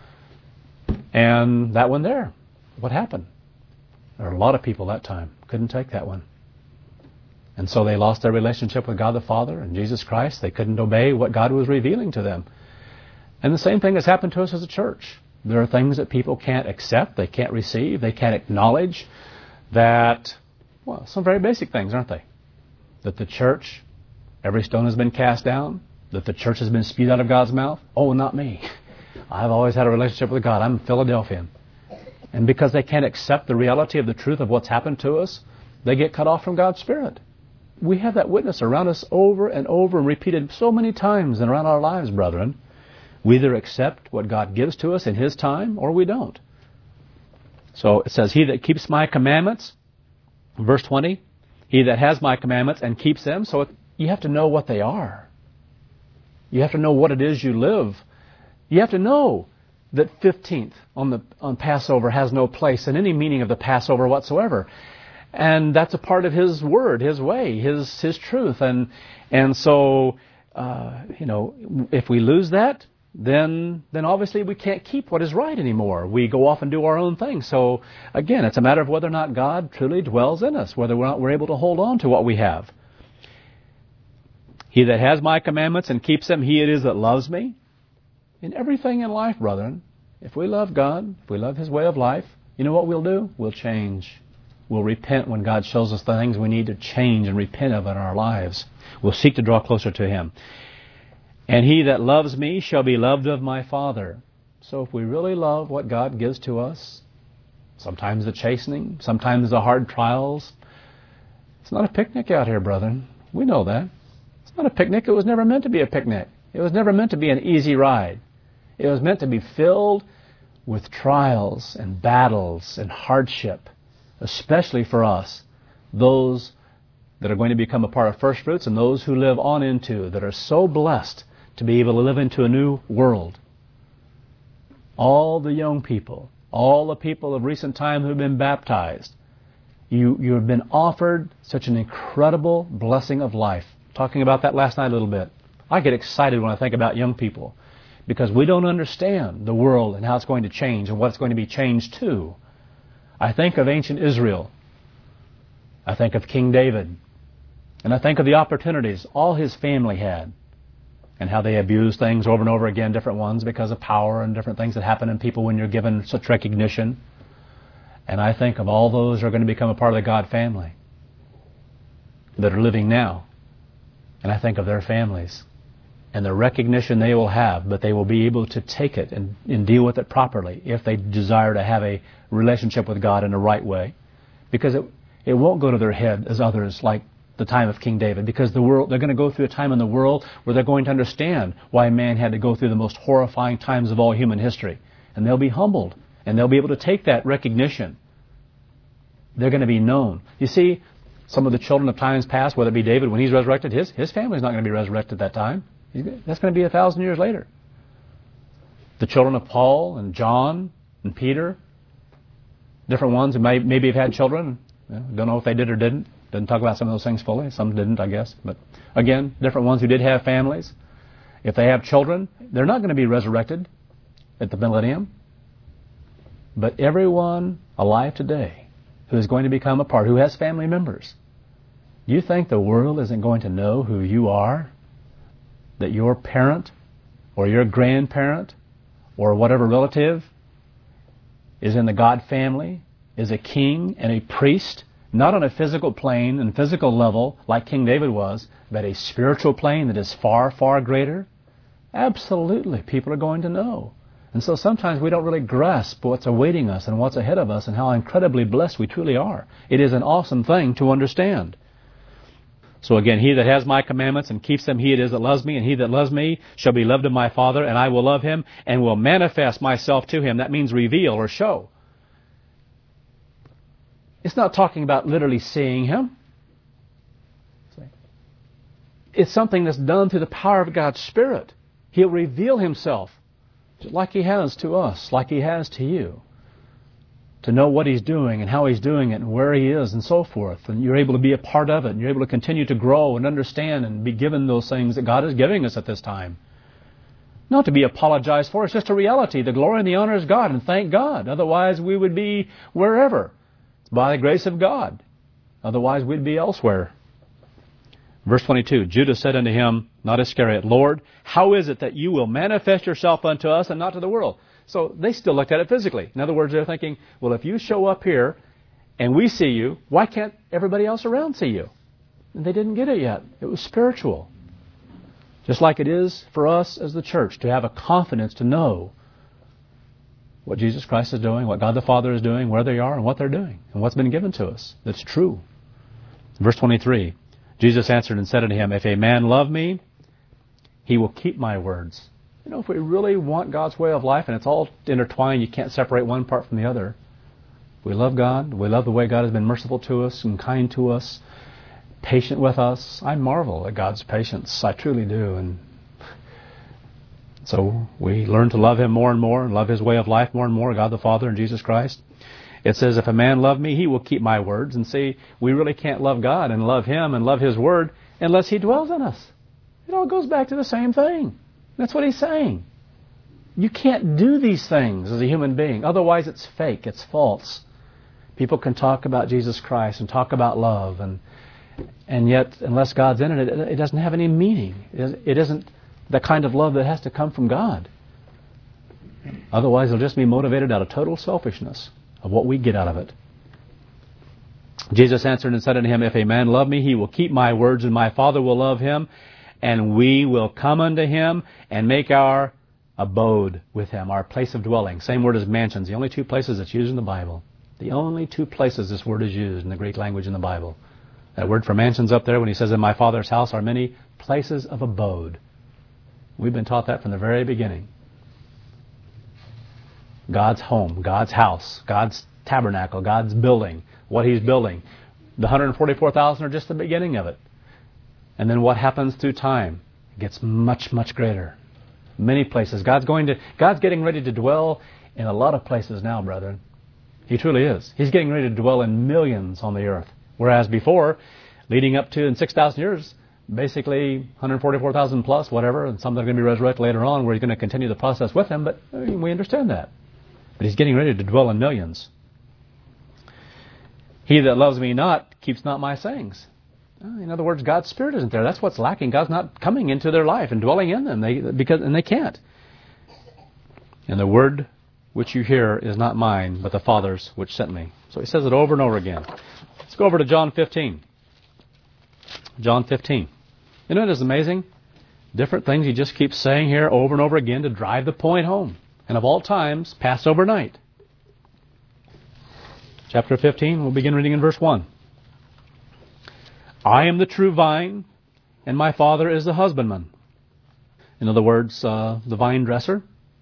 And that one there, what happened? There were a lot of people that time couldn't take that one. And so they lost their relationship with God the Father and Jesus Christ. They couldn't obey what God was revealing to them. And the same thing has happened to us as a church. There are things that people can't accept, they can't receive, they can't acknowledge that, well, some very basic things, aren't they? That the church, every stone has been cast down, that the church has been spewed out of God's mouth. Oh, not me. I've always had a relationship with God. I'm a Philadelphian. And because they can't accept the reality of the truth of what's happened to us, they get cut off from God's Spirit. We have that witness around us over and over and repeated so many times and around our lives, brethren. We either accept what God gives to us in His time or we don't. So it says, he that keeps my commandments, verse twenty, he that has my commandments and keeps them. So it, you have to know what they are. You have to know what it is you live. You have to know that fifteenth on the on Passover has no place in any meaning of the Passover whatsoever. And that's a part of His word, His way, His His truth. And and so, uh, you know, if we lose that, then then obviously we can't keep what is right anymore. We go off and do our own thing. So, again, it's a matter of whether or not God truly dwells in us, whether we're, not, we're able to hold on to what we have. He that has my commandments and keeps them, he it is that loves me. In everything in life, brethren, if we love God, if we love His way of life, you know what we'll do? We'll change. We'll repent when God shows us the things we need to change and repent of in our lives. We'll seek to draw closer to Him. And he that loves me shall be loved of my Father. So if we really love what God gives to us, sometimes the chastening, sometimes the hard trials, it's not a picnic out here, brethren. We know that. It's not a picnic. It was never meant to be a picnic. It was never meant to be an easy ride. It was meant to be filled with trials and battles and hardship, especially for us, those that are going to become a part of First Fruits and those who live on into, that are so blessed to be able to live into a new world. All the young people, all the people of recent time who have been baptized, you, you have been offered such an incredible blessing of life. Talking about that last night a little bit. I get excited when I think about young people because we don't understand the world and how it's going to change and what it's going to be changed to. I think of ancient Israel. I think of King David. And I think of the opportunities all his family had and how they abused things over and over again, different ones because of power and different things that happen in people when you're given such recognition. And I think of all those who are going to become a part of the God family that are living now. And I think of their families and the recognition they will have, but they will be able to take it and, and deal with it properly if they desire to have a relationship with God in the right way. Because it, it won't go to their head as others like the time of King David, because the world, they're going to go through a time in the world where they're going to understand why man had to go through the most horrifying times of all human history. And they'll be humbled, and they'll be able to take that recognition. They're going to be known. You see, some of the children of times past, whether it be David, when he's resurrected, his, his family's not going to be resurrected at that time. He's, that's going to be a thousand years later. The children of Paul and John and Peter, different ones who may, maybe have had children. You know, don't know if they did or didn't. Didn't talk about some of those things fully. Some didn't, I guess. But again, different ones who did have families. If they have children, they're not going to be resurrected at the millennium. But everyone alive today who is going to become a part, who has family members, you think the world isn't going to know who you are? That your parent or your grandparent or whatever relative is in the God family, is a king and a priest, not on a physical plane and physical level like King David was, but a spiritual plane that is far, far greater? Absolutely, people are going to know. And so sometimes we don't really grasp what's awaiting us and what's ahead of us and how incredibly blessed we truly are. It is an awesome thing to understand. So again, he that has my commandments and keeps them, he it is that loves me, and he that loves me shall be loved of my Father, and I will love him and will manifest myself to him. That means reveal or show. It's not talking about literally seeing him. It's something that's done through the power of God's Spirit. He'll reveal himself just like he has to us, like he has to you. To know what he's doing and how he's doing it and where he is and so forth. And you're able to be a part of it. And you're able to continue to grow and understand and be given those things that God is giving us at this time. Not to be apologized for. It's just a reality. The glory and the honor is God, and thank God. Otherwise we would be wherever. It's by the grace of God. Otherwise we'd be elsewhere. Verse twenty-two, Judas said unto him, not Iscariot, Lord, how is it that you will manifest yourself unto us and not to the world? So they still looked at it physically. In other words, they're thinking, well, if you show up here and we see you, why can't everybody else around see you? And they didn't get it yet. It was spiritual. Just like it is for us as the church to have a confidence to know what Jesus Christ is doing, what God the Father is doing, where they are and what they're doing, and what's been given to us. That's true. Verse twenty-three, Jesus answered and said unto him, if a man love me, he will keep my words. You know, if we really want God's way of life, and it's all intertwined, you can't separate one part from the other. We love God. We love the way God has been merciful to us and kind to us, patient with us. I marvel at God's patience. I truly do. And so we learn to love him more and more and love his way of life more and more, God the Father and Jesus Christ. It says, if a man love me, he will keep my words. And see, we really can't love God and love him and love his word unless he dwells in us. It all goes back to the same thing. That's what he's saying. You can't do these things as a human being. Otherwise it's fake. It's false. People can talk about Jesus Christ and talk about love. And and yet, unless God's in it, it, it doesn't have any meaning. It isn't the kind of love that has to come from God. Otherwise it'll just be motivated out of total selfishness of what we get out of it. Jesus answered and said unto him, if a man love me, he will keep my words, and my Father will love him, and we will come unto him and make our abode with him, our place of dwelling. Same word as mansions, the only two places it's used in the Bible. The only two places this word is used in the Greek language in the Bible. That word for mansions up there, when he says, in my Father's house are many places of abode. We've been taught that from the very beginning. God's home, God's house, God's tabernacle, God's building, what he's building. The one hundred forty-four thousand are just the beginning of it. And then what happens through time? It gets much, much greater. Many places. God's going to, God's getting ready to dwell in a lot of places now, brethren. He truly is. He's getting ready to dwell in millions on the earth. Whereas before, leading up to in six thousand years, basically one hundred forty-four thousand plus, whatever, and some that are going to be resurrected later on, where he's going to continue the process with him, but I mean, we understand that. But he's getting ready to dwell in millions. He that loves me not keeps not my sayings. In other words, God's Spirit isn't there. That's what's lacking. God's not coming into their life and dwelling in them, they, because and they can't. And the word which you hear is not mine, but the Father's which sent me. So he says it over and over again. Let's go over to John fifteen. John fifteen. You know, it is amazing. Different things he just keeps saying here over and over again to drive the point home. And of all times, Passover night. Chapter fifteen, we'll begin reading in verse one. I am the true vine, and my Father is the husbandman. In other words, uh, the vine dresser.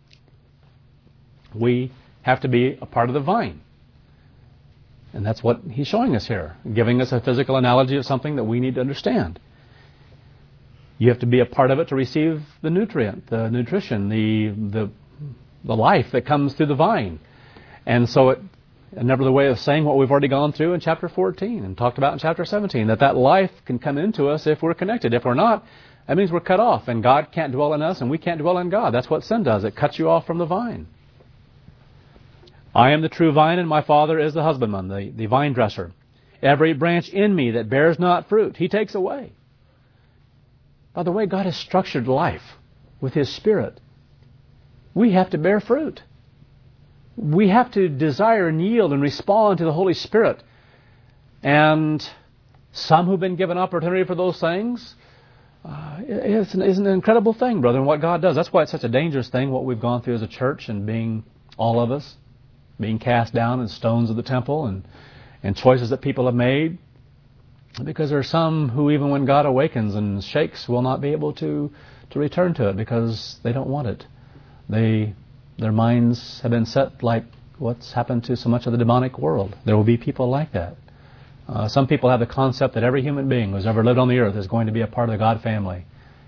We have to be a part of the vine. And that's what he's showing us here, giving us a physical analogy of something that we need to understand. You have to be a part of it to receive the nutrient, the nutrition, the the, the life that comes through the vine. And so it, another way of saying what we've already gone through in chapter fourteen and talked about in chapter seventeen, that that life can come into us if we're connected. If we're not, that means we're cut off, and God can't dwell in us, and we can't dwell in God. That's what sin does. It cuts you off from the vine. I am the true vine, and my Father is the husbandman, the, the vine dresser. Every branch in me that bears not fruit, he takes away. By the way, God has structured life with his Spirit. We have to bear fruit. We have to desire and yield and respond to the Holy Spirit. And some who've been given opportunity for those things, uh, it's, an, it's an incredible thing, brother, and what God does. That's why it's such a dangerous thing, what we've gone through as a church and being, all of us, being cast down as stones of the temple and, and choices that people have made. Because there are some who, even when God awakens and shakes, will not be able to, to return to it because they don't want it. They, their minds have been set like what's happened to so much of the demonic world. There will be people like that. Uh, some people have the concept that every human being who's ever lived on the earth is going to be a part of the God family.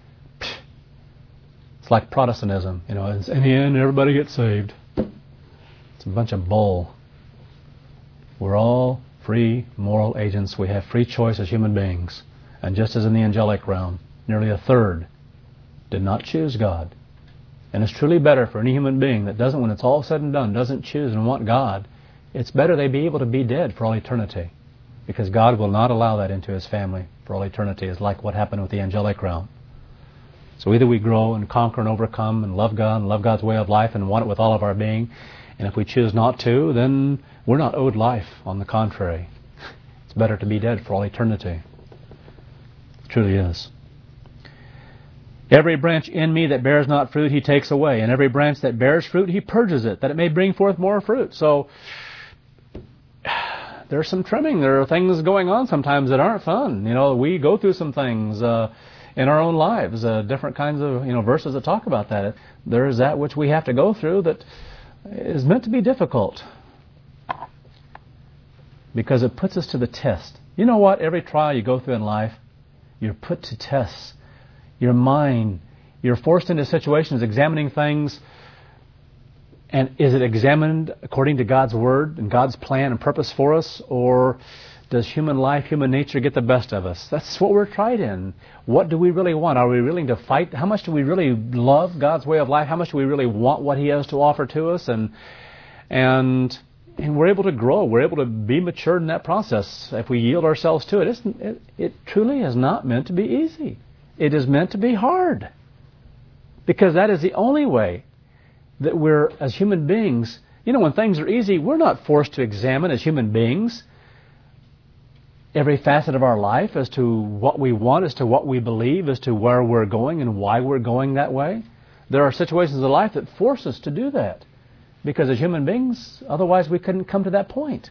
It's like Protestantism. You know, in the end, everybody gets saved. It's a bunch of bull. We're all free moral agents. We have free choice as human beings. And just as in the angelic realm, nearly a third did not choose God. And it's truly better for any human being that doesn't, when it's all said and done, doesn't choose and want God, it's better they be able to be dead for all eternity. Because God will not allow that into his family for all eternity. It's like what happened with the angelic realm. So either we grow and conquer and overcome and love God and love God's way of life and want it with all of our being. And if we choose not to, then we're not owed life. On the contrary, it's better to be dead for all eternity. It truly is. Every branch in me that bears not fruit, he takes away. And every branch that bears fruit, he purges it, that it may bring forth more fruit. So there's some trimming. There are things going on sometimes that aren't fun. You know, we go through some things uh, in our own lives, uh, different kinds of, you know, verses that talk about that. There is that which we have to go through that is meant to be difficult because it puts us to the test. You know what? Every trial you go through in life, you're put to tests. Your mind, you're forced into situations examining things. And is it examined according to God's Word and God's plan and purpose for us? Or does human life, human nature get the best of us? That's what we're tried in. What do we really want? Are we willing to fight? How much do we really love God's way of life? How much do we really want what He has to offer to us? And and and we're able to grow. We're able to be matured in that process if we yield ourselves to it. It's, it, it truly is not meant to be easy. It is meant to be hard. Because that is the only way that we're, as human beings, you know, when things are easy, we're not forced to examine as human beings every facet of our life as to what we want, as to what we believe, as to where we're going and why we're going that way. There are situations of life that force us to do that. Because as human beings, otherwise we couldn't come to that point.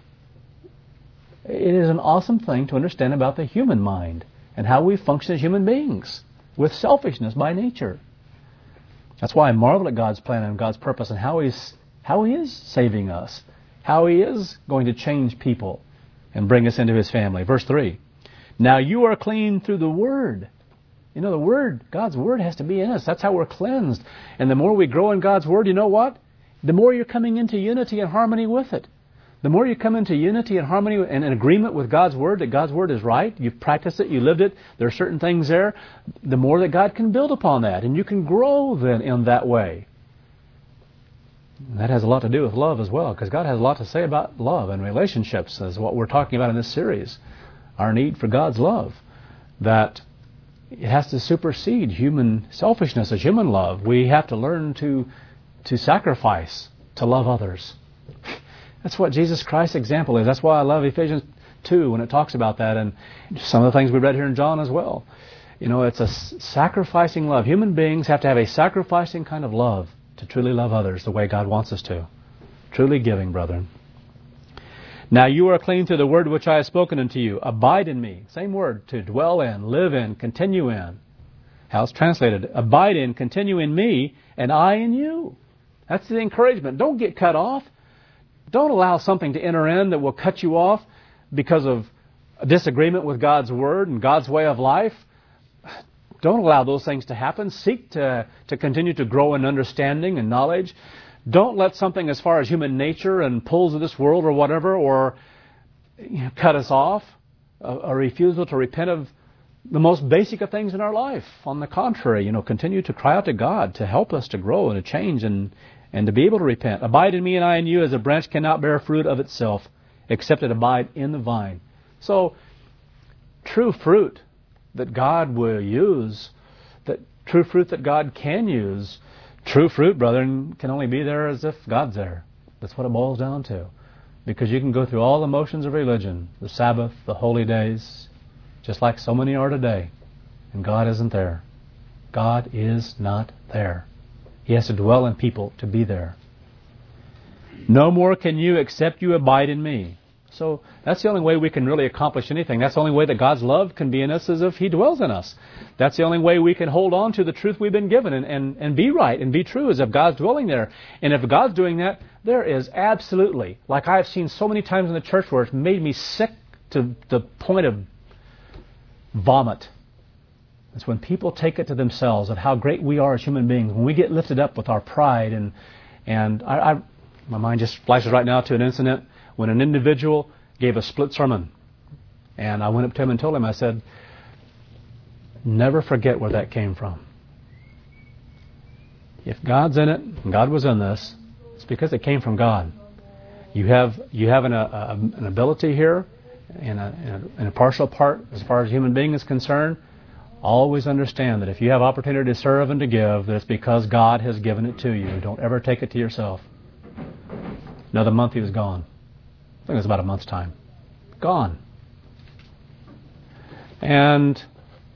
It is an awesome thing to understand about the human mind and how we function as human beings with selfishness by nature. That's why I marvel at God's plan and God's purpose and how He's how He is saving us, how He is going to change people and bring us into His family. Verse three, now you are clean through the Word. You know, the Word, God's Word has to be in us. That's how we're cleansed. And the more we grow in God's Word, you know what? The more you're coming into unity and harmony with it. The more you come into unity and harmony and in agreement with God's Word, that God's Word is right, you've practiced it, you lived it, there are certain things there, the more that God can build upon that, and you can grow then in that way. And that has a lot to do with love as well, because God has a lot to say about love and relationships, as what we're talking about in this series. Our need for God's love, that it has to supersede human selfishness as human love. We have to learn to, to sacrifice to love others. That's what Jesus Christ's example is. That's why I love Ephesians two when it talks about that, and some of the things we read here in John as well. You know, it's a sacrificing love. Human beings have to have a sacrificing kind of love to truly love others the way God wants us to. Truly giving, brethren. Now you are clean through the word which I have spoken unto you. Abide in me. Same word, to dwell in, live in, continue in. How it's translated. Abide in, continue in me, and I in you. That's the encouragement. Don't get cut off. Don't allow something to enter in that will cut you off because of a disagreement with God's word and God's way of life. Don't allow those things to happen. Seek to, to continue to grow in understanding and knowledge. Don't let something as far as human nature and pulls of this world or whatever, or you know, cut us off. A, a refusal to repent of the most basic of things in our life. On the contrary, you know, continue to cry out to God to help us to grow and to change and, and to be able to repent. Abide in me and I in you, as a branch cannot bear fruit of itself, except it abide in the vine. So, true fruit that God will use, that true fruit that God can use, true fruit, brethren, can only be there as if God's there. That's what it boils down to. Because you can go through all the motions of religion, the Sabbath, the holy days, just like so many are today, and God isn't there. God is not there. He has to dwell in people to be there. No more can you except you abide in me. So that's the only way we can really accomplish anything. That's the only way that God's love can be in us, is if He dwells in us. That's the only way we can hold on to the truth we've been given and, and, and be right and be true, is if God's dwelling there. And if God's doing that, there is absolutely, like I've seen so many times in the church where it's made me sick to the point of vomit. It's when people take it to themselves of how great we are as human beings. When we get lifted up with our pride, and and I, I my mind just flashes right now to an incident when an individual gave a split sermon. And I went up to him and told him, I said, never forget where that came from. If God's in it, and God was in this, it's because it came from God. You have you have an, a, an ability here, in a, in, a, in a partial part, as far as human being is concerned. Always understand that if you have opportunity to serve and to give, that it's because God has given it to you. Don't ever take it to yourself. Another month he was gone. I think it was about a month's time. Gone. And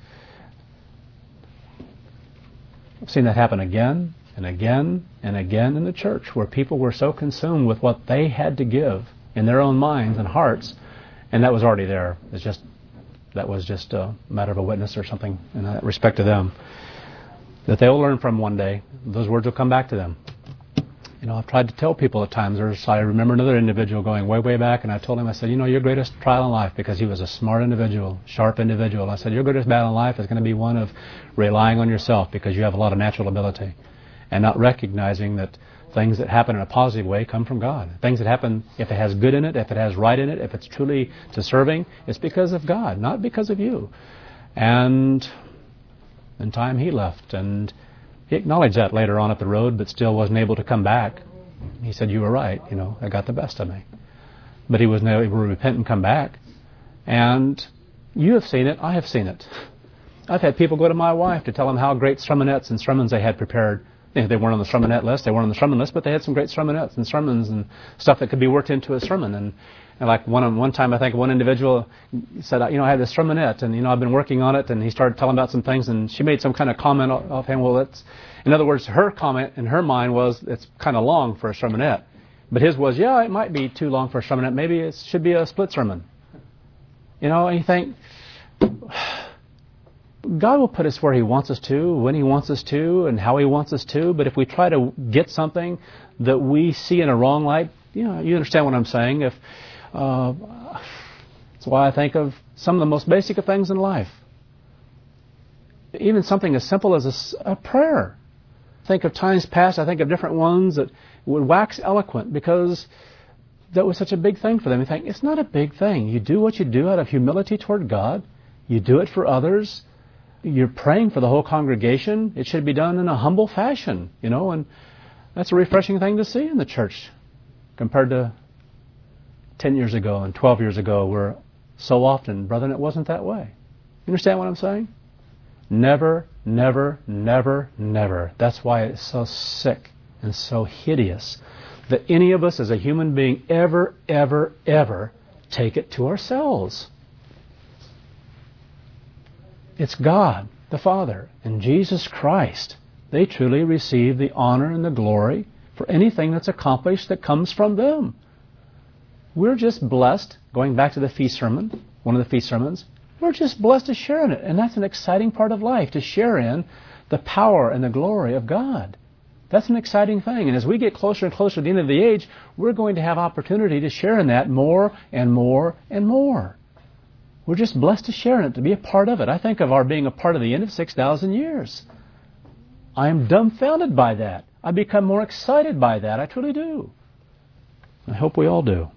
I've seen that happen again and again and again in the church, where people were so consumed with what they had to give in their own minds and hearts, and that was already there. It's just that was just a matter of a witness or something in that respect to them, that they'll learn from one day. Those words will come back to them. You know, I've tried to tell people at times. There's, I remember another individual going way, way back, and I told him, I said, you know, your greatest trial in life, because he was a smart individual, sharp individual. I said, your greatest battle in life is going to be one of relying on yourself, because you have a lot of natural ability, and not recognizing that things that happen in a positive way come from God. Things that happen, if it has good in it, if it has right in it, if it's truly to serving, it's because of God, not because of you. And in time he left, and he acknowledged that later on up the road, but still wasn't able to come back. He said, you were right, you know, I got the best of me. But he wasn't able to repent and come back. And you have seen it, I have seen it. I've had people go to my wife to tell them how great sermonettes and sermons they had prepared. They weren't on the sermonette list, they weren't on the sermon list, but they had some great sermonettes and sermons and stuff that could be worked into a sermon. And, and like one one time, I think one individual said, you know, I had this sermonette, and you know, I've been working on it, and he started telling about some things, and she made some kind of comment offhand. Well, it's, in other words, her comment in her mind was, it's kind of long for a sermonette. But his was, yeah, it might be too long for a sermonette. Maybe it should be a split sermon. You know, and you think, God will put us where He wants us to, when He wants us to, and how He wants us to. But if we try to get something that we see in a wrong light, you know, you understand what I'm saying. If uh, that's why I think of some of the most basic of things in life. Even something as simple as a, a prayer. Think of times past. I think of different ones that would wax eloquent because that was such a big thing for them. You think it's not a big thing. You do what you do out of humility toward God. You do it for others. You're praying for the whole congregation. It should be done in a humble fashion, you know, and that's a refreshing thing to see in the church compared to ten years ago and twelve years ago, where so often, brethren, it wasn't that way. You understand what I'm saying? Never, never, never, never. That's why it's so sick and so hideous that any of us as a human being ever, ever, ever take it to ourselves. It's God, the Father, and Jesus Christ. They truly receive the honor and the glory for anything that's accomplished that comes from them. we're just blessed, going back to the feast sermon, one of the feast sermons, we're just blessed to share in it. And that's an exciting part of life, to share in the power and the glory of God. That's an exciting thing. And as we get closer and closer to the end of the age, we're going to have opportunity to share in that more and more and more. We're just blessed to share in it, to be a part of it. I think of our being a part of the end of six thousand years. I am dumbfounded by that. I become more excited by that. I truly do. I hope we all do.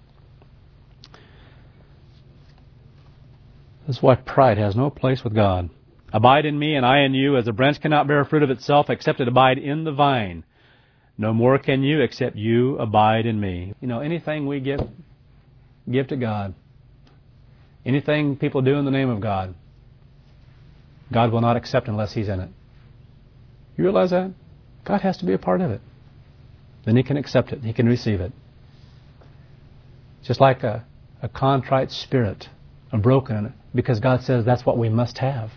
This is why pride has no place with God. Abide in me and I in you, as a branch cannot bear fruit of itself except it abide in the vine. No more can you except you abide in me. You know, anything we give, give to God. Anything people do in the name of God, God will not accept unless He's in it. You realize that? God has to be a part of it. Then He can accept it. He can receive it. Just like a, a contrite spirit, a broken, because God says that's what we must have.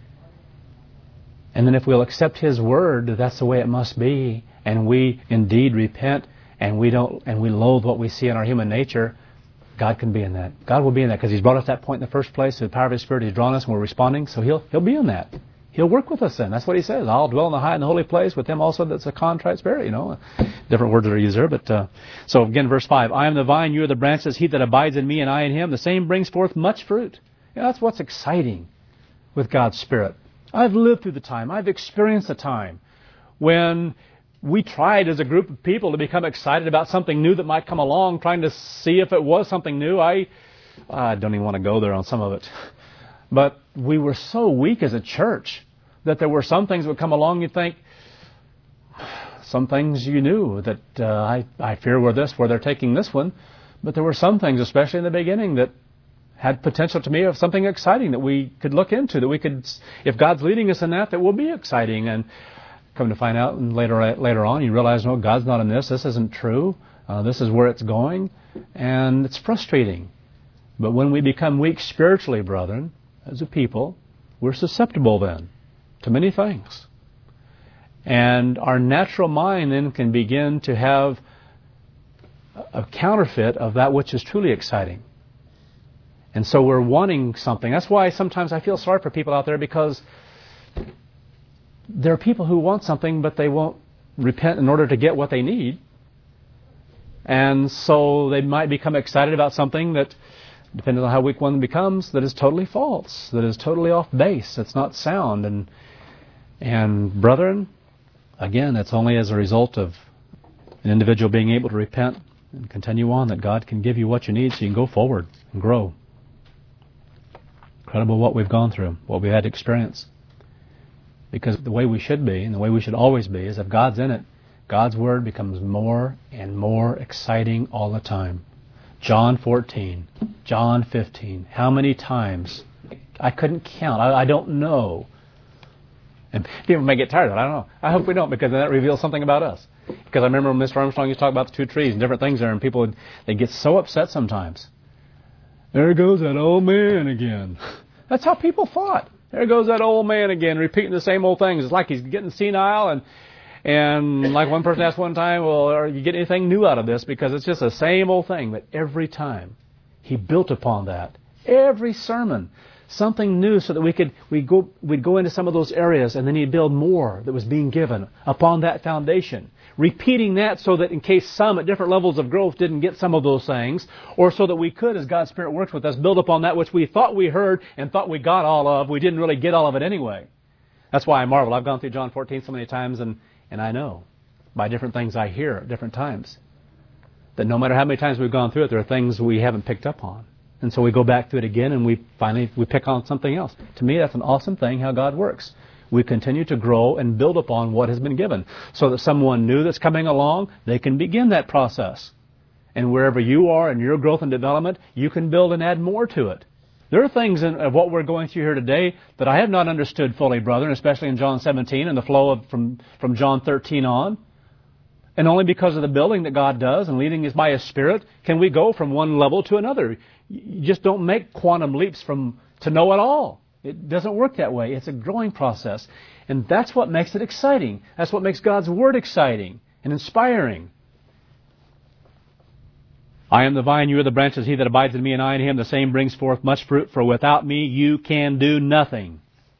And then if we'll accept His word, that's the way it must be, and we indeed repent, and we don't, and we loathe what we see in our human nature, God can be in that. God will be in that because He's brought us to that point in the first place. Through the power of His Spirit, He's drawn us, and we're responding. So He'll He'll be in that. He'll work with us then. That's what He says. I'll dwell in the high and the holy place with Him also that's a contrite spirit. You know, different words that are used there. But uh, so again, verse five: I am the vine, you are the branches. He that abides in me, and I in him, the same brings forth much fruit. You know, that's what's exciting with God's Spirit. I've lived through the time. I've experienced the time when we tried as a group of people to become excited about something new that might come along, trying to see if it was something new. I, I don't even want to go there on some of it. But we were so weak as a church that there were some things that would come along, you'd think, some things you knew that uh, I, I fear were this, where they're taking this one. But there were some things, especially in the beginning, that had potential to me of something exciting that we could look into, that we could, if God's leading us in that, that will be exciting. And come to find out and later later on, you realize, no, God's not in this. This isn't true. Uh, this is where it's going. And it's frustrating. But when we become weak spiritually, brethren, as a people, we're susceptible then to many things. And our natural mind then can begin to have a counterfeit of that which is truly exciting. And so we're wanting something. That's why sometimes I feel sorry for people out there, because there are people who want something, but they won't repent in order to get what they need. And so they might become excited about something that, depending on how weak one becomes, that is totally false, that is totally off base, that's not sound. And, and brethren, again, that's only as a result of an individual being able to repent and continue on that God can give you what you need so you can go forward and grow. Incredible what we've gone through, what we've had to experience. Because the way we should be, and the way we should always be, is if God's in it, God's Word becomes more and more exciting all the time. John fourteen, John fifteen, how many times? I couldn't count. I, I don't know. And people may get tired of it. I don't know. I hope we don't, because then that reveals something about us. Because I remember when Mister Armstrong used to talk about the two trees and different things there, and people would, they get so upset sometimes. There goes that old man again. That's how people thought. There goes that old man again, repeating the same old things. It's like he's getting senile, and and like one person asked one time, well, are you getting anything new out of this? Because it's just the same old thing. But every time, he built upon that. Every sermon, something new, so that we could we go we'd go into some of those areas, and then he'd build more that was being given upon that foundation. Repeating that so that in case some at different levels of growth didn't get some of those things, or so that we could, as God's Spirit works with us, build upon that which we thought we heard and thought we got all of. We didn't really get all of it anyway. That's why I marvel. I've gone through John fourteen so many times, and, and I know by different things I hear at different times that no matter how many times we've gone through it, there are things we haven't picked up on. And so we go back through it again, and we finally we pick on something else. To me, that's an awesome thing, how God works. We continue to grow and build upon what has been given, so that someone new that's coming along, they can begin that process. And wherever you are in your growth and development, you can build and add more to it. There are things in of what we're going through here today that I have not understood fully, brethren, especially in John seventeen and the flow of from, from John thirteen on. And only because of the building that God does and leading us by His Spirit can we go from one level to another. You just don't make quantum leaps from to know it all. It doesn't work that way. It's a growing process. And that's what makes it exciting. That's what makes God's Word exciting and inspiring. I am the vine, you are the branches. He that abides in me and I in him, the same brings forth much fruit. For without me you can do nothing.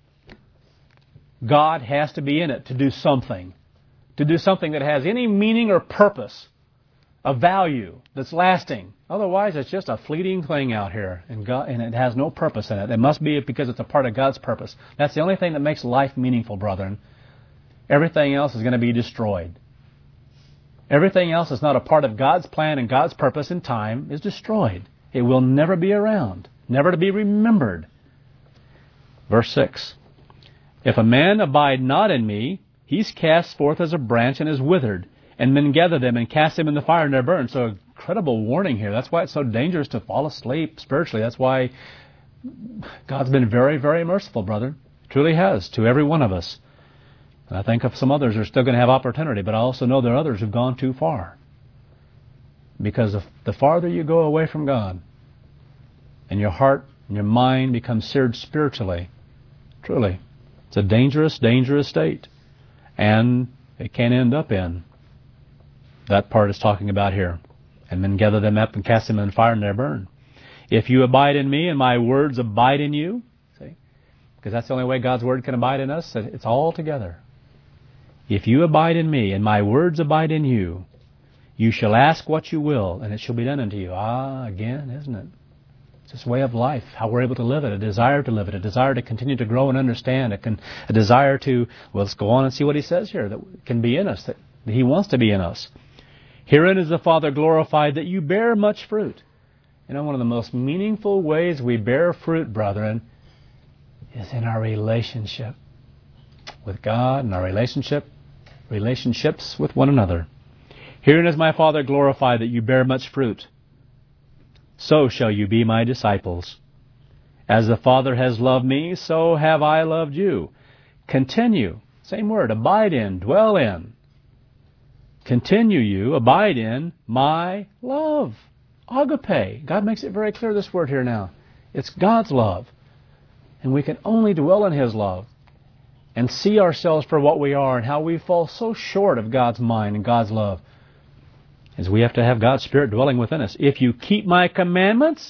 God has to be in it to do something. To do something that has any meaning or purpose, a value that's lasting. Otherwise, it's just a fleeting thing out here, and, God, and it has no purpose in it. It must be because it's a part of God's purpose. That's the only thing that makes life meaningful, brethren. Everything else is going to be destroyed. Everything else that's not a part of God's plan and God's purpose in time is destroyed. It will never be around, never to be remembered. Verse six. If a man abide not in me, he's cast forth as a branch and is withered, and men gather them and cast them in the fire and they're burned. So incredible warning here. That's why it's so dangerous to fall asleep spiritually. That's why God's been very, very merciful, brother. Truly has, to every one of us. And I think of some others who are still going to have opportunity, but I also know there are others who've gone too far. Because if the farther you go away from God, and your heart and your mind become seared spiritually, truly, it's a dangerous, dangerous state. And it can end up in that part is talking about here. And then gather them up and cast them in the fire and they're burned. If you abide in me and my words abide in you, see, because that's the only way God's word can abide in us, it's all together. If you abide in me and my words abide in you, you shall ask what you will, and it shall be done unto you. Ah, again, isn't it? It's this way of life, how we're able to live it, a desire to live it, a desire to continue to grow and understand, a, con- a desire to, well, let's go on and see what he says here, that can be in us, that he wants to be in us. Herein is the Father glorified, that you bear much fruit. You know, one of the most meaningful ways we bear fruit, brethren, is in our relationship with God and our relationship, relationships with one another. Herein is my Father glorified, that you bear much fruit. So shall you be my disciples. As the Father has loved me, so have I loved you. Continue, same word, abide in, dwell in. Continue you, abide in my love. Agape. God makes it very clear, this word here now. It's God's love. And we can only dwell in his love and see ourselves for what we are and how we fall so short of God's mind and God's love. Is we have to have God's Spirit dwelling within us. If you keep my commandments,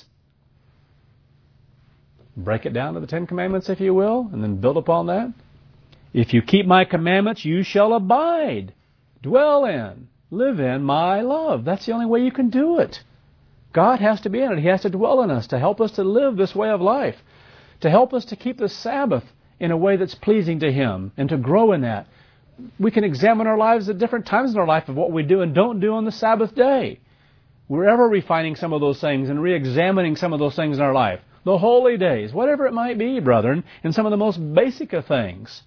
break it down to the Ten Commandments, if you will, and then build upon that. If you keep my commandments, you shall abide, dwell in, live in my love. That's the only way you can do it. God has to be in it. He has to dwell in us to help us to live this way of life, to help us to keep the Sabbath in a way that's pleasing to him and to grow in that. We can examine our lives at different times in our life of what we do and don't do on the Sabbath day. We're ever refining some of those things and re-examining some of those things in our life. The holy days, whatever it might be, brethren, and some of the most basic of things.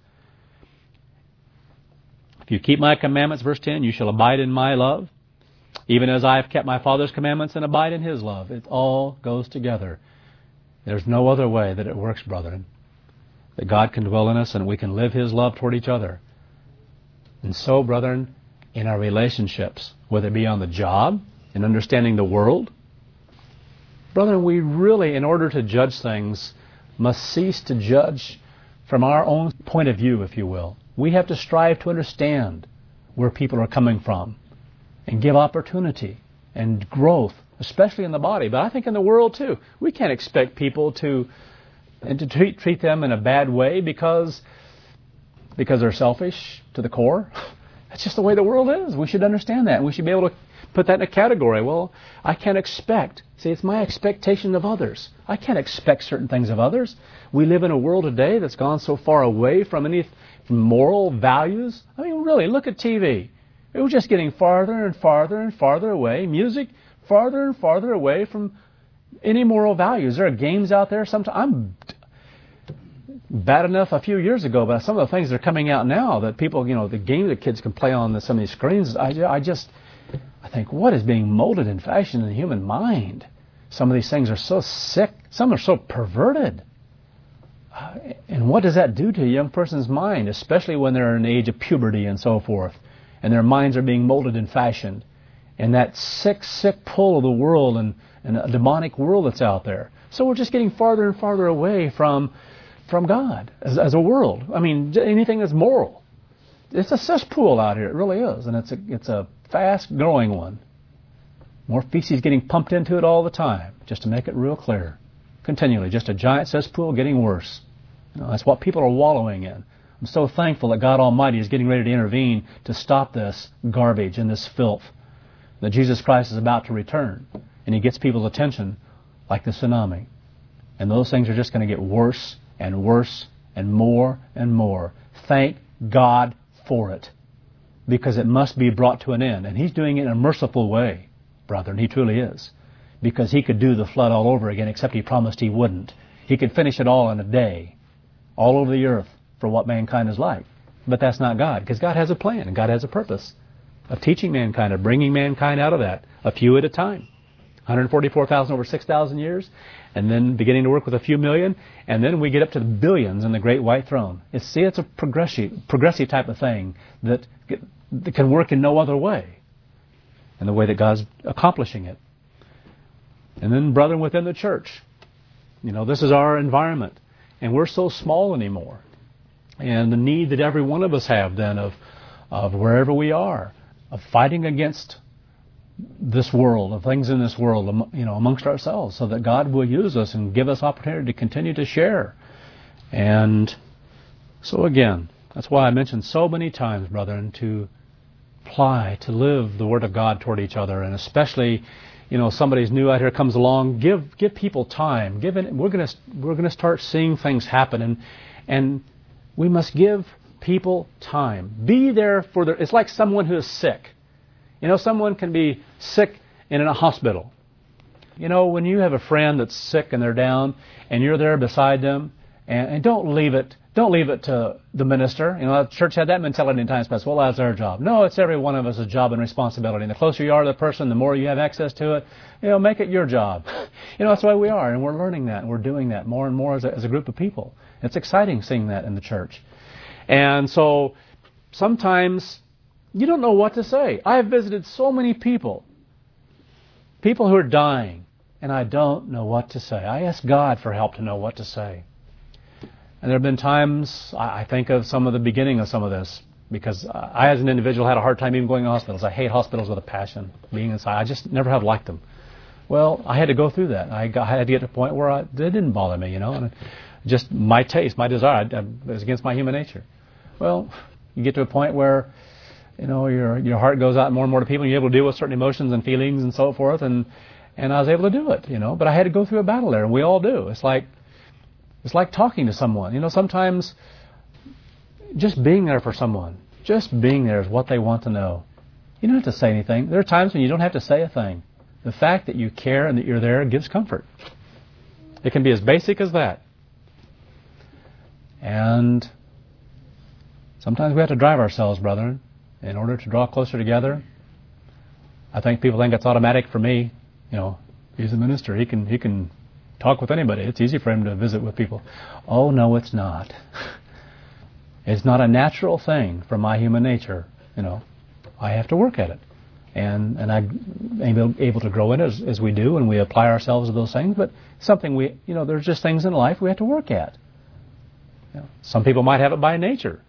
If you keep my commandments, verse ten, you shall abide in my love, even as I have kept my Father's commandments and abide in his love. It all goes together. There's no other way that it works, brethren, that God can dwell in us and we can live his love toward each other. And so, brethren, in our relationships, whether it be on the job, in understanding the world, brethren, we really, in order to judge things, must cease to judge from our own point of view, if you will. We have to strive to understand where people are coming from and give opportunity and growth, especially in the body, but I think in the world too. We can't expect people to and to treat treat them in a bad way because because they're selfish to the core. That's just the way the world is. We should understand that. We should be able to put that in a category. Well, I can't expect. See, it's my expectation of others. I can't expect certain things of others. We live in a world today that's gone so far away from any from moral values. I mean, really, look at T V. It was just getting farther and farther and farther away. Music, farther and farther away from any moral values. There are games out there. Sometimes I'm bad enough a few years ago, but some of the things that are coming out now that people, you know, the games that kids can play on the, some of these screens, I, I just, I think, what is being molded and fashioned in the human mind? Some of these things are so sick. Some are so perverted. Uh, and what does that do to a young person's mind, especially when they're in the age of puberty and so forth, and their minds are being molded and fashioned? And that sick, sick pull of the world and, and a demonic world that's out there. So we're just getting farther and farther away from from God as, as a world. I mean, anything that's moral. It's a cesspool out here. It really is. And it's a, it's a fast-growing one. More feces getting pumped into it all the time, just to make it real clear. Continually, just a giant cesspool getting worse. You know, that's what people are wallowing in. I'm so thankful that God Almighty is getting ready to intervene to stop this garbage and this filth. That Jesus Christ is about to return. And He gets people's attention like the tsunami. And those things are just going to get worse and worse and more and more. Thank God for it. Because it must be brought to an end. And He's doing it in a merciful way, brethren. He truly is. Because He could do the flood all over again, except He promised He wouldn't. He could finish it all in a day. All over the earth for what mankind is like. But that's not God. Because God has a plan and God has a purpose of teaching mankind, of bringing mankind out of that, a few at a time. one hundred forty-four thousand over six thousand years, and then beginning to work with a few million, and then we get up to the billions in the great white throne. It's, see, it's a progressive, progressive type of thing that, that can work in no other way, in the way that God's accomplishing it. And then, brethren, within the church, you know, this is our environment, and we're so small anymore. And the need that every one of us have then of, of wherever we are, of fighting against this world, of things in this world, you know, amongst ourselves, so that God will use us and give us opportunity to continue to share. And so again, that's why I mentioned so many times, brethren, to apply, to live the Word of God toward each other, and especially, you know, somebody's new out here comes along, give give people time. Give it, we're gonna we're gonna start seeing things happen, and and we must give people time. Be there for their. It's like someone who is sick. You know, someone can be sick and in a hospital. You know, when you have a friend that's sick and they're down, and you're there beside them, and, and don't leave it. Don't leave it to the minister. You know, the church had that mentality in times past. Well, that's our job. No, it's every one of us' job and responsibility. And the closer you are to the person, the more you have access to it. You know, make it your job. You know, that's the way we are, and we're learning that, and we're doing that more and more as a, as a group of people. It's exciting seeing that in the church. And so sometimes you don't know what to say. I have visited so many people, people who are dying, and I don't know what to say. I ask God for help to know what to say. And there have been times, I think of some of the beginning of some of this, because I, as an individual, had a hard time even going to hospitals. I hate hospitals with a passion, being inside. I just never have liked them. Well, I had to go through that. I, got, I had to get to a point where I, it didn't bother me, you know, and just my taste, my desire, I, I, it was against my human nature. Well, you get to a point where, you know, your your heart goes out more and more to people, and you're able to deal with certain emotions and feelings and so forth, and and I was able to do it, you know, but I had to go through a battle there, and we all do. It's like, It's like talking to someone. You know, sometimes just being there for someone, just being there is what they want to know. You don't have to say anything. There are times when you don't have to say a thing. The fact that you care and that you're there gives comfort. It can be as basic as that. And sometimes we have to drive ourselves, brethren, in order to draw closer together. I think people think it's automatic for me. You know, he's a minister. He can he can talk with anybody. It's easy for him to visit with people. Oh, no, it's not. It's not a natural thing from my human nature. You know, I have to work at it. And and I'm able to grow in it as, as we do, and we apply ourselves to those things. But something we, you know, there's just things in life we have to work at. You know, some people might have it by nature.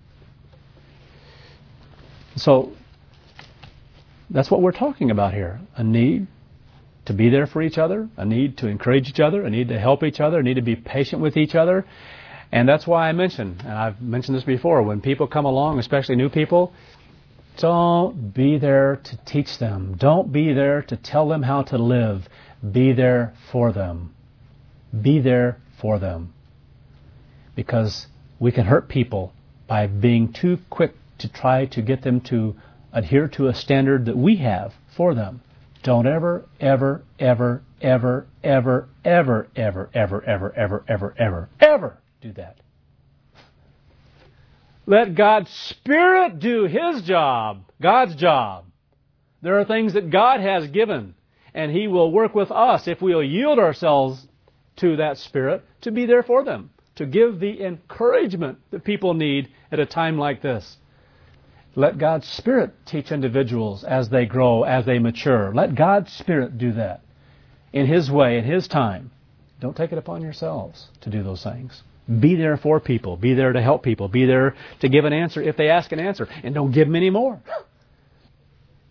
So that's what we're talking about here. A need to be there for each other, a need to encourage each other, a need to help each other, a need to be patient with each other. And that's why I mentioned, and I've mentioned this before, when people come along, especially new people, don't be there to teach them. Don't be there to tell them how to live. Be there for them. Be there for them. Because we can hurt people by being too quick to try to get them to adhere to a standard that we have for them. Don't ever, ever, ever, ever, ever, ever, ever, ever, ever, ever, ever, ever, ever do that. Let God's Spirit do His job, God's job. There are things that God has given, and He will work with us if we will yield ourselves to that Spirit to be there for them, to give the encouragement that people need at a time like this. Let God's Spirit teach individuals as they grow, as they mature. Let God's Spirit do that in His way, in His time. Don't take it upon yourselves to do those things. Be there for people. Be there to help people. Be there to give an answer if they ask an answer. And don't give them any more.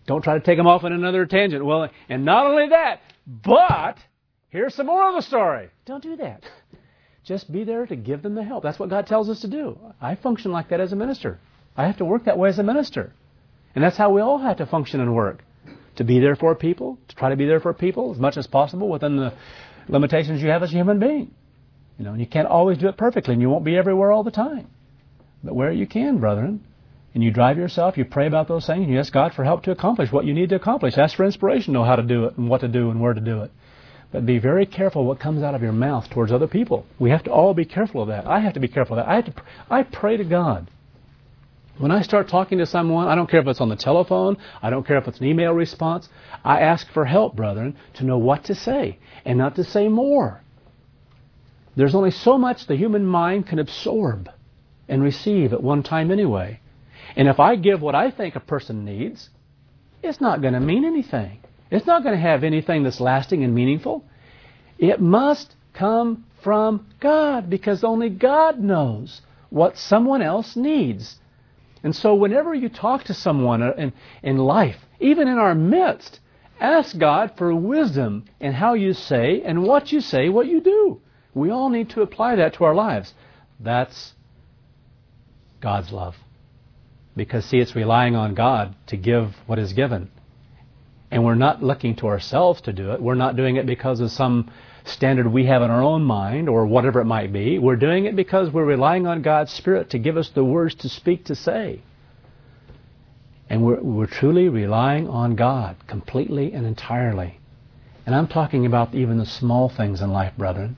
Don't try to take them off on another tangent. Well, and not only that, but here's some more of the story. Don't do that. Just be there to give them the help. That's what God tells us to do. I function like that as a minister. I have to work that way as a minister. And that's how we all have to function and work. To be there for people, to try to be there for people as much as possible within the limitations you have as a human being. You know, and you can't always do it perfectly, and you won't be everywhere all the time. But where you can, brethren, and you drive yourself, you pray about those things, and you ask God for help to accomplish what you need to accomplish. Ask for inspiration, know how to do it, and what to do, and where to do it. But be very careful what comes out of your mouth towards other people. We have to all be careful of that. I have to be careful of that. I have to. I pray to God. When I start talking to someone, I don't care if it's on the telephone, I don't care if it's an email response, I ask for help, brethren, to know what to say, and not to say more. There's only so much the human mind can absorb and receive at one time anyway. And if I give what I think a person needs, it's not going to mean anything. It's not going to have anything that's lasting and meaningful. It must come from God, because only God knows what someone else needs. And so whenever you talk to someone in, in life, even in our midst, ask God for wisdom in how you say and what you say, what you do. We all need to apply that to our lives. That's God's love. Because, see, it's relying on God to give what is given. And we're not looking to ourselves to do it. We're not doing it because of some standard we have in our own mind or whatever it might be. We're doing it because we're relying on God's Spirit to give us the words to speak, to say. And we're, we're truly relying on God completely and entirely. And I'm talking about even the small things in life, brethren.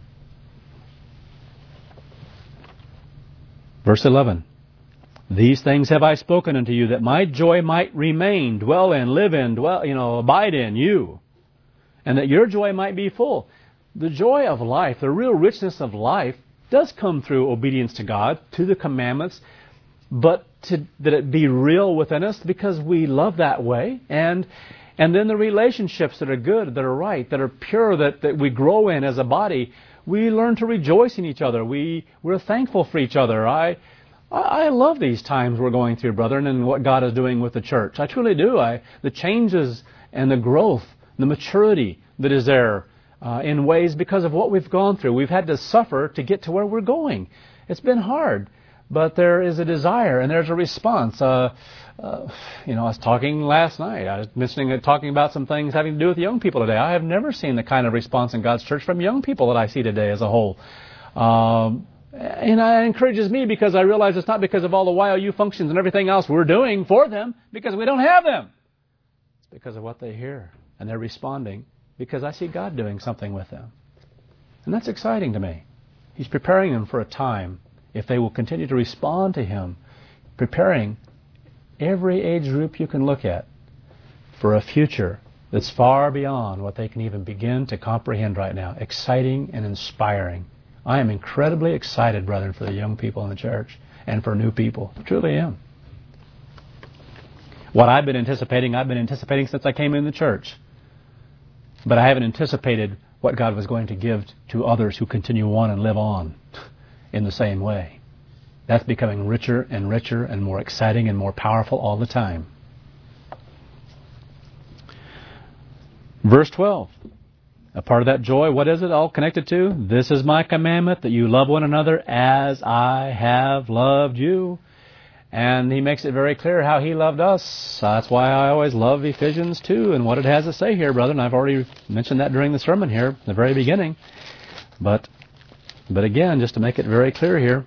Verse eleven. These things have I spoken unto you, that my joy might remain, dwell in, live in, dwell, you know, abide in you, and that your joy might be full. The joy of life, the real richness of life, does come through obedience to God, to the commandments, but to, that it be real within us, because we love that way, and and then the relationships that are good, that are right, that are pure, that, that we grow in as a body, we learn to rejoice in each other. We we're thankful for each other. I. I love these times we're going through, brethren, and what God is doing with the church. I truly do. I, the changes and the growth, the maturity that is there uh, in ways because of what we've gone through. We've had to suffer to get to where we're going. It's been hard, but there is a desire and there's a response. Uh, uh, you know, I was talking last night. I was mentioning, talking about some things having to do with young people today. I have never seen the kind of response in God's church from young people that I see today as a whole. Um, And it encourages me, because I realize it's not because of all the Y O U functions and everything else we're doing for them, because we don't have them. It's because of what they hear. And they're responding because I see God doing something with them. And that's exciting to me. He's preparing them for a time, if they will continue to respond to Him, preparing every age group you can look at for a future that's far beyond what they can even begin to comprehend right now. Exciting and inspiring. I am incredibly excited, brethren, for the young people in the church and for new people. I truly am. What I've been anticipating, I've been anticipating since I came in the church. But I haven't anticipated what God was going to give to others who continue on and live on in the same way. That's becoming richer and richer and more exciting and more powerful all the time. Verse twelve. A part of that joy, what is it all connected to? This is my commandment, that you love one another as I have loved you. And he makes it very clear how he loved us. That's why I always love Ephesians two and what it has to say here, brother. And I've already mentioned that during the sermon here, the very beginning. But but again, just to make it very clear here,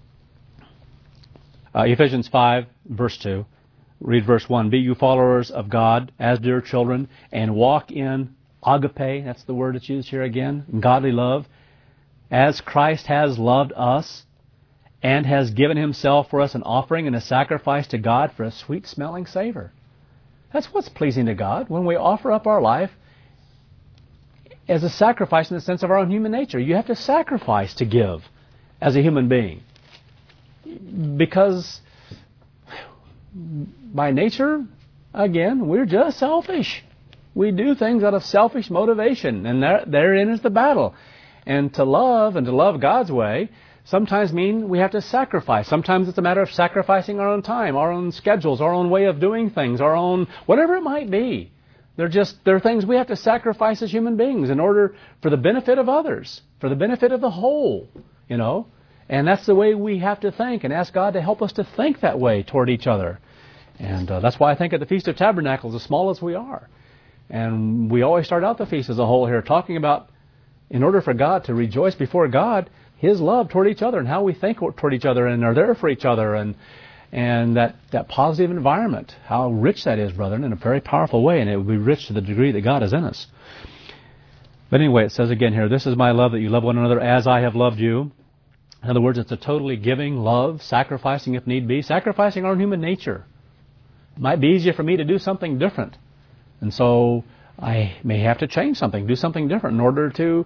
uh, Ephesians five, verse two. Read verse one. Be you followers of God as dear children, and walk in agape, that's the word that's used here again, godly love, as Christ has loved us and has given Himself for us an offering and a sacrifice to God for a sweet-smelling savor. That's what's pleasing to God, when we offer up our life as a sacrifice in the sense of our own human nature. You have to sacrifice to give as a human being. Because by nature, again, we're just selfish. We do things out of selfish motivation, and there, therein is the battle. And to love, and to love God's way, sometimes mean we have to sacrifice. Sometimes it's a matter of sacrificing our own time, our own schedules, our own way of doing things, our own, whatever it might be. They're just, they're things we have to sacrifice as human beings in order for the benefit of others, for the benefit of the whole, you know. And that's the way we have to think, and ask God to help us to think that way toward each other. And uh, that's why I think at the Feast of Tabernacles, as small as we are, and we always start out the feast as a whole here, talking about in order for God to rejoice before God, His love toward each other and how we think toward each other and are there for each other, and and that, that positive environment, how rich that is, brethren, in a very powerful way, and it will be rich to the degree that God is in us. But anyway, it says again here, this is my love, that you love one another as I have loved you. In other words, it's a totally giving love, sacrificing if need be, sacrificing our human nature. It might be easier for me to do something different. And so I may have to change something, do something different in order to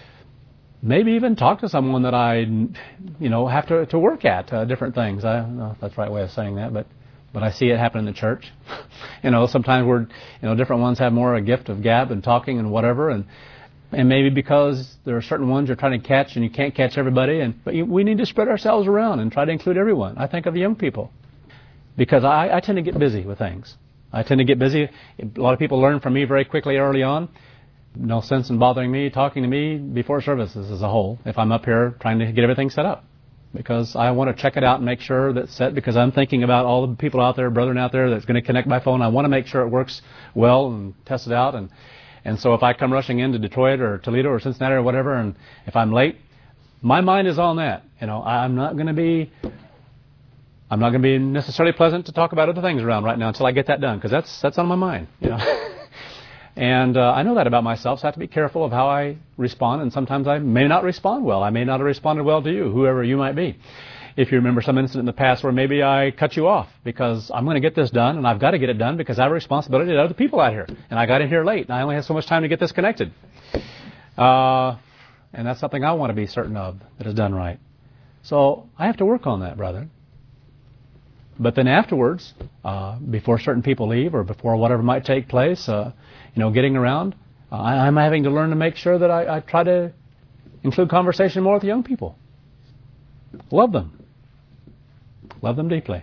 maybe even talk to someone that I, you know, have to, to work at, uh, different things. I don't know if that's the right way of saying that, but but I see it happen in the church. you know, sometimes we're, you know, different ones have more a gift of gab and talking and whatever, and and maybe because there are certain ones you're trying to catch and you can't catch everybody, and but you, we need to spread ourselves around and try to include everyone. I think of the young people, because I, I tend to get busy with things. I tend to get busy. A lot of people learn from me very quickly early on. No sense in bothering me, talking to me before services as a whole, if I'm up here trying to get everything set up. Because I want to check it out and make sure that's set, because I'm thinking about all the people out there, brethren out there, that's going to connect by phone. I want to make sure it works well and test it out. And, and so if I come rushing into Detroit or Toledo or Cincinnati or whatever, and if I'm late, my mind is on that. You know, I'm not going to be... I'm not going to be necessarily pleasant to talk about other things around right now until I get that done, because that's that's on my mind, you know. And uh, I know that about myself, so I have to be careful of how I respond, and sometimes I may not respond well. I may not have responded well to you, whoever you might be. If you remember some incident in the past where maybe I cut you off because I'm going to get this done, and I've got to get it done because I have a responsibility to other people out here, and I got in here late, and I only have so much time to get this connected. Uh, and that's something I want to be certain of, that is done right. So I have to work on that, brother. But then afterwards, uh, before certain people leave or before whatever might take place, uh, you know, getting around, uh, I, I'm having to learn to make sure that I, I try to include conversation more with the young people. Love them. Love them deeply.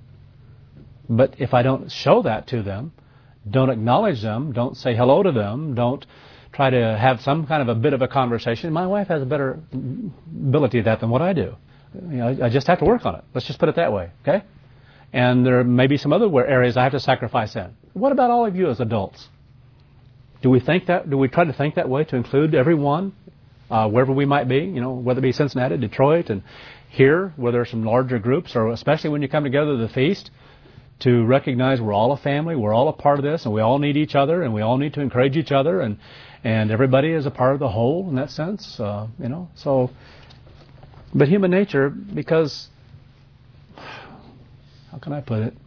But if I don't show that to them, don't acknowledge them, don't say hello to them, don't try to have some kind of a bit of a conversation, my wife has a better ability at that than what I do. You know, I just have to work on it. Let's just put it that way, okay? And there may be some other areas I have to sacrifice in. What about all of you as adults? Do we think that? Do we try to think that way to include everyone, uh, wherever we might be? You know, whether it be Cincinnati, Detroit, and here, where there are some larger groups, or especially when you come together to the feast, to recognize we're all a family, we're all a part of this, and we all need each other, and we all need to encourage each other, and and everybody is a part of the whole in that sense. Uh, you know, so. But human nature, because. How can I put it?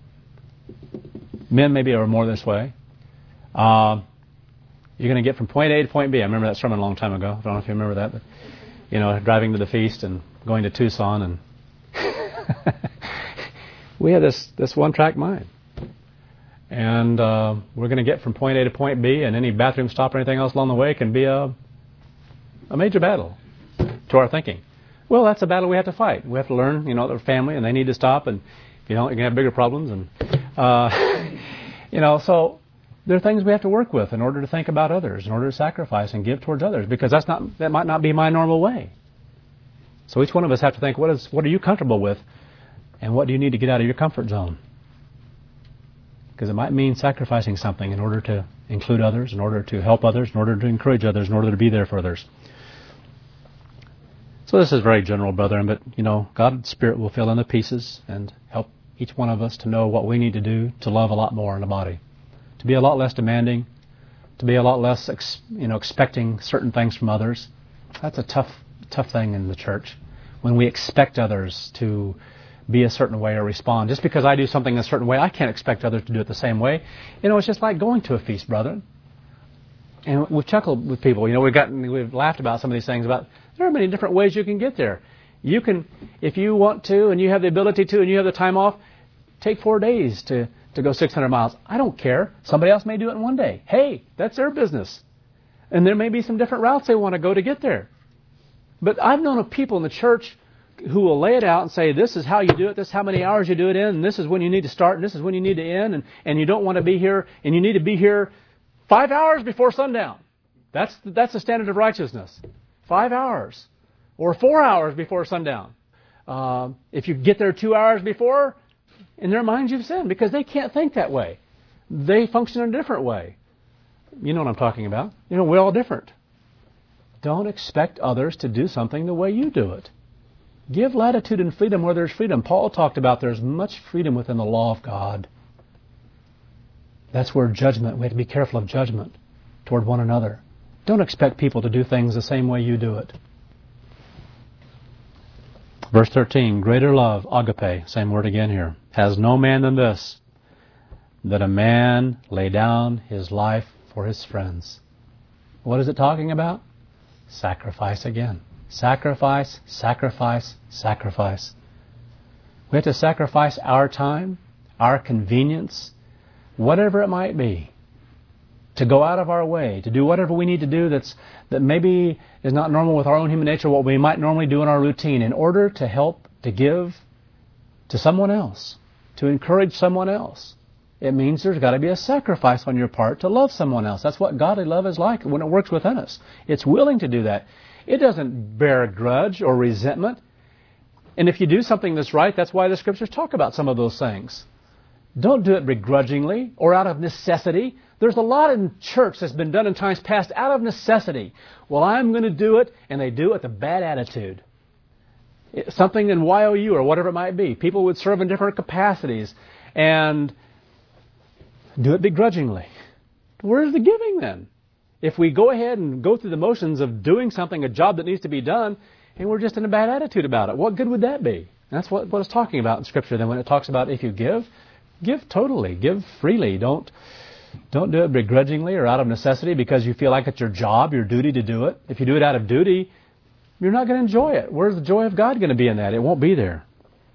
Men maybe are more this way. Uh, you're going to get from point A to point B. I remember that sermon a long time ago. I don't know if you remember that. But, you know, driving to the feast and going to Tucson. And we had this, this one-track mind. And uh, we're going to get from point A to point B, and any bathroom stop or anything else along the way can be a, a major battle to our thinking. Well, that's a battle we have to fight. We have to learn, you know, they're family and they need to stop, and if you don't, you're going to have bigger problems. And, uh, you know, so there are things we have to work with in order to think about others, in order to sacrifice and give towards others, because that's not that might not be my normal way. So each one of us have to think, what is what are you comfortable with, and what do you need to get out of your comfort zone? Because it might mean sacrificing something in order to include others, in order to help others, in order to encourage others, in order to be there for others. So this is very general, brethren, but, you know, God's Spirit will fill in the pieces and help each one of us to know what we need to do to love a lot more in the body, to be a lot less demanding, to be a lot less, ex- you know, expecting certain things from others. That's a tough, tough thing in the church, when we expect others to be a certain way or respond. Just because I do something a certain way, I can't expect others to do it the same way. You know, it's just like going to a feast, brethren. And we've chuckled with people. You know, we've gotten, we've laughed about some of these things about. There are many different ways you can get there. You can, if you want to, and you have the ability to, and you have the time off, take four days to, to go six hundred miles. I don't care. Somebody else may do it in one day. Hey, that's their business. And there may be some different routes they want to go to get there. But I've known of people in the church who will lay it out and say, this is how you do it, this is how many hours you do it in, and this is when you need to start, and this is when you need to end, and, and you don't want to be here, and you need to be here five hours before sundown. That's, that's the standard of righteousness. Five hours. Or four hours before sundown. Uh, if you get there two hours before, in their minds you've sinned, because they can't think that way. They function in a different way. You know what I'm talking about. You know, we're all different. Don't expect others to do something the way you do it. Give latitude and freedom where there's freedom. Paul talked about there's much freedom within the law of God. That's where judgment, we have to be careful of judgment toward one another. Don't expect people to do things the same way you do it. Verse thirteen, greater love, agape, same word again here, has no man than this, that a man lay down his life for his friends. What is it talking about? Sacrifice again. Sacrifice, sacrifice, sacrifice. We have to sacrifice our time, our convenience, whatever it might be, to go out of our way, to do whatever we need to do that's that maybe is not normal with our own human nature, what we might normally do in our routine, in order to help, to give to someone else, to encourage someone else. It means there's got to be a sacrifice on your part to love someone else. That's what godly love is like when it works within us. It's willing to do that. It doesn't bear a grudge or resentment. And if you do something that's right, that's why the Scriptures talk about some of those things. Don't do it begrudgingly or out of necessity. There's a lot in church that's been done in times past out of necessity. Well, I'm going to do it, and they do it with a bad attitude. Something in Y O U or whatever it might be. People would serve in different capacities and do it begrudgingly. Where's the giving then? If we go ahead and go through the motions of doing something, a job that needs to be done, and we're just in a bad attitude about it, what good would that be? And that's what, what it's talking about in Scripture. Then when it talks about if you give, give totally, give freely. Don't don't do it begrudgingly or out of necessity because you feel like it's your job, your duty to do it. If you do it out of duty, you're not going to enjoy it. Where's the joy of God going to be in that? It won't be there.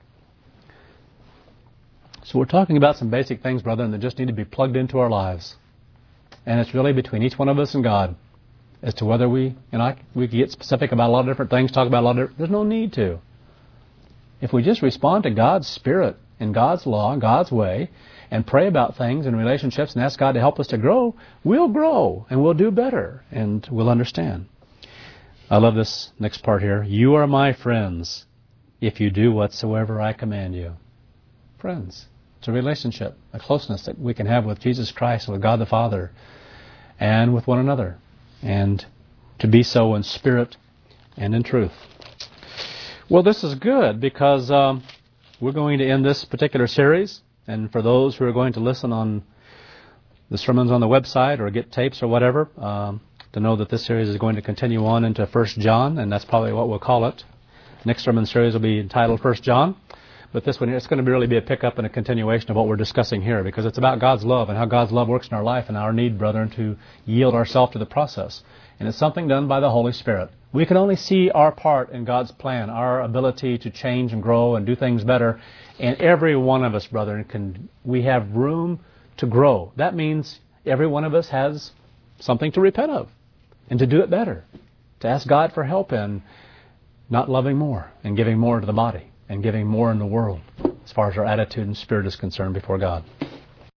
So we're talking about some basic things, brethren, that just need to be plugged into our lives. And it's really between each one of us and God as to whether we, and I, we can get specific about a lot of different things, talk about a lot of different, there's no need to. If we just respond to God's Spirit and God's law and God's way and pray about things and relationships and ask God to help us to grow, we'll grow and we'll do better and we'll understand. I love this next part here. You are my friends if you do whatsoever I command you. Friends. It's a relationship, a closeness that we can have with Jesus Christ, with God the Father, and with one another, and to be so in spirit and in truth. Well, this is good because um, we're going to end this particular series, and for those who are going to listen on the sermons on the website or get tapes or whatever, um, to know that this series is going to continue on into First John, and that's probably what we'll call it. Next sermon series will be entitled First John. But this one, it's going to really be a pickup and a continuation of what we're discussing here, because it's about God's love and how God's love works in our life and our need, brethren, to yield ourselves to the process. And it's something done by the Holy Spirit. We can only see our part in God's plan, our ability to change and grow and do things better. And every one of us, brethren, can, we have room to grow. That means every one of us has something to repent of and to do it better, to ask God for help in not loving more and giving more to the body and giving more in the world as far as our attitude and spirit is concerned before God.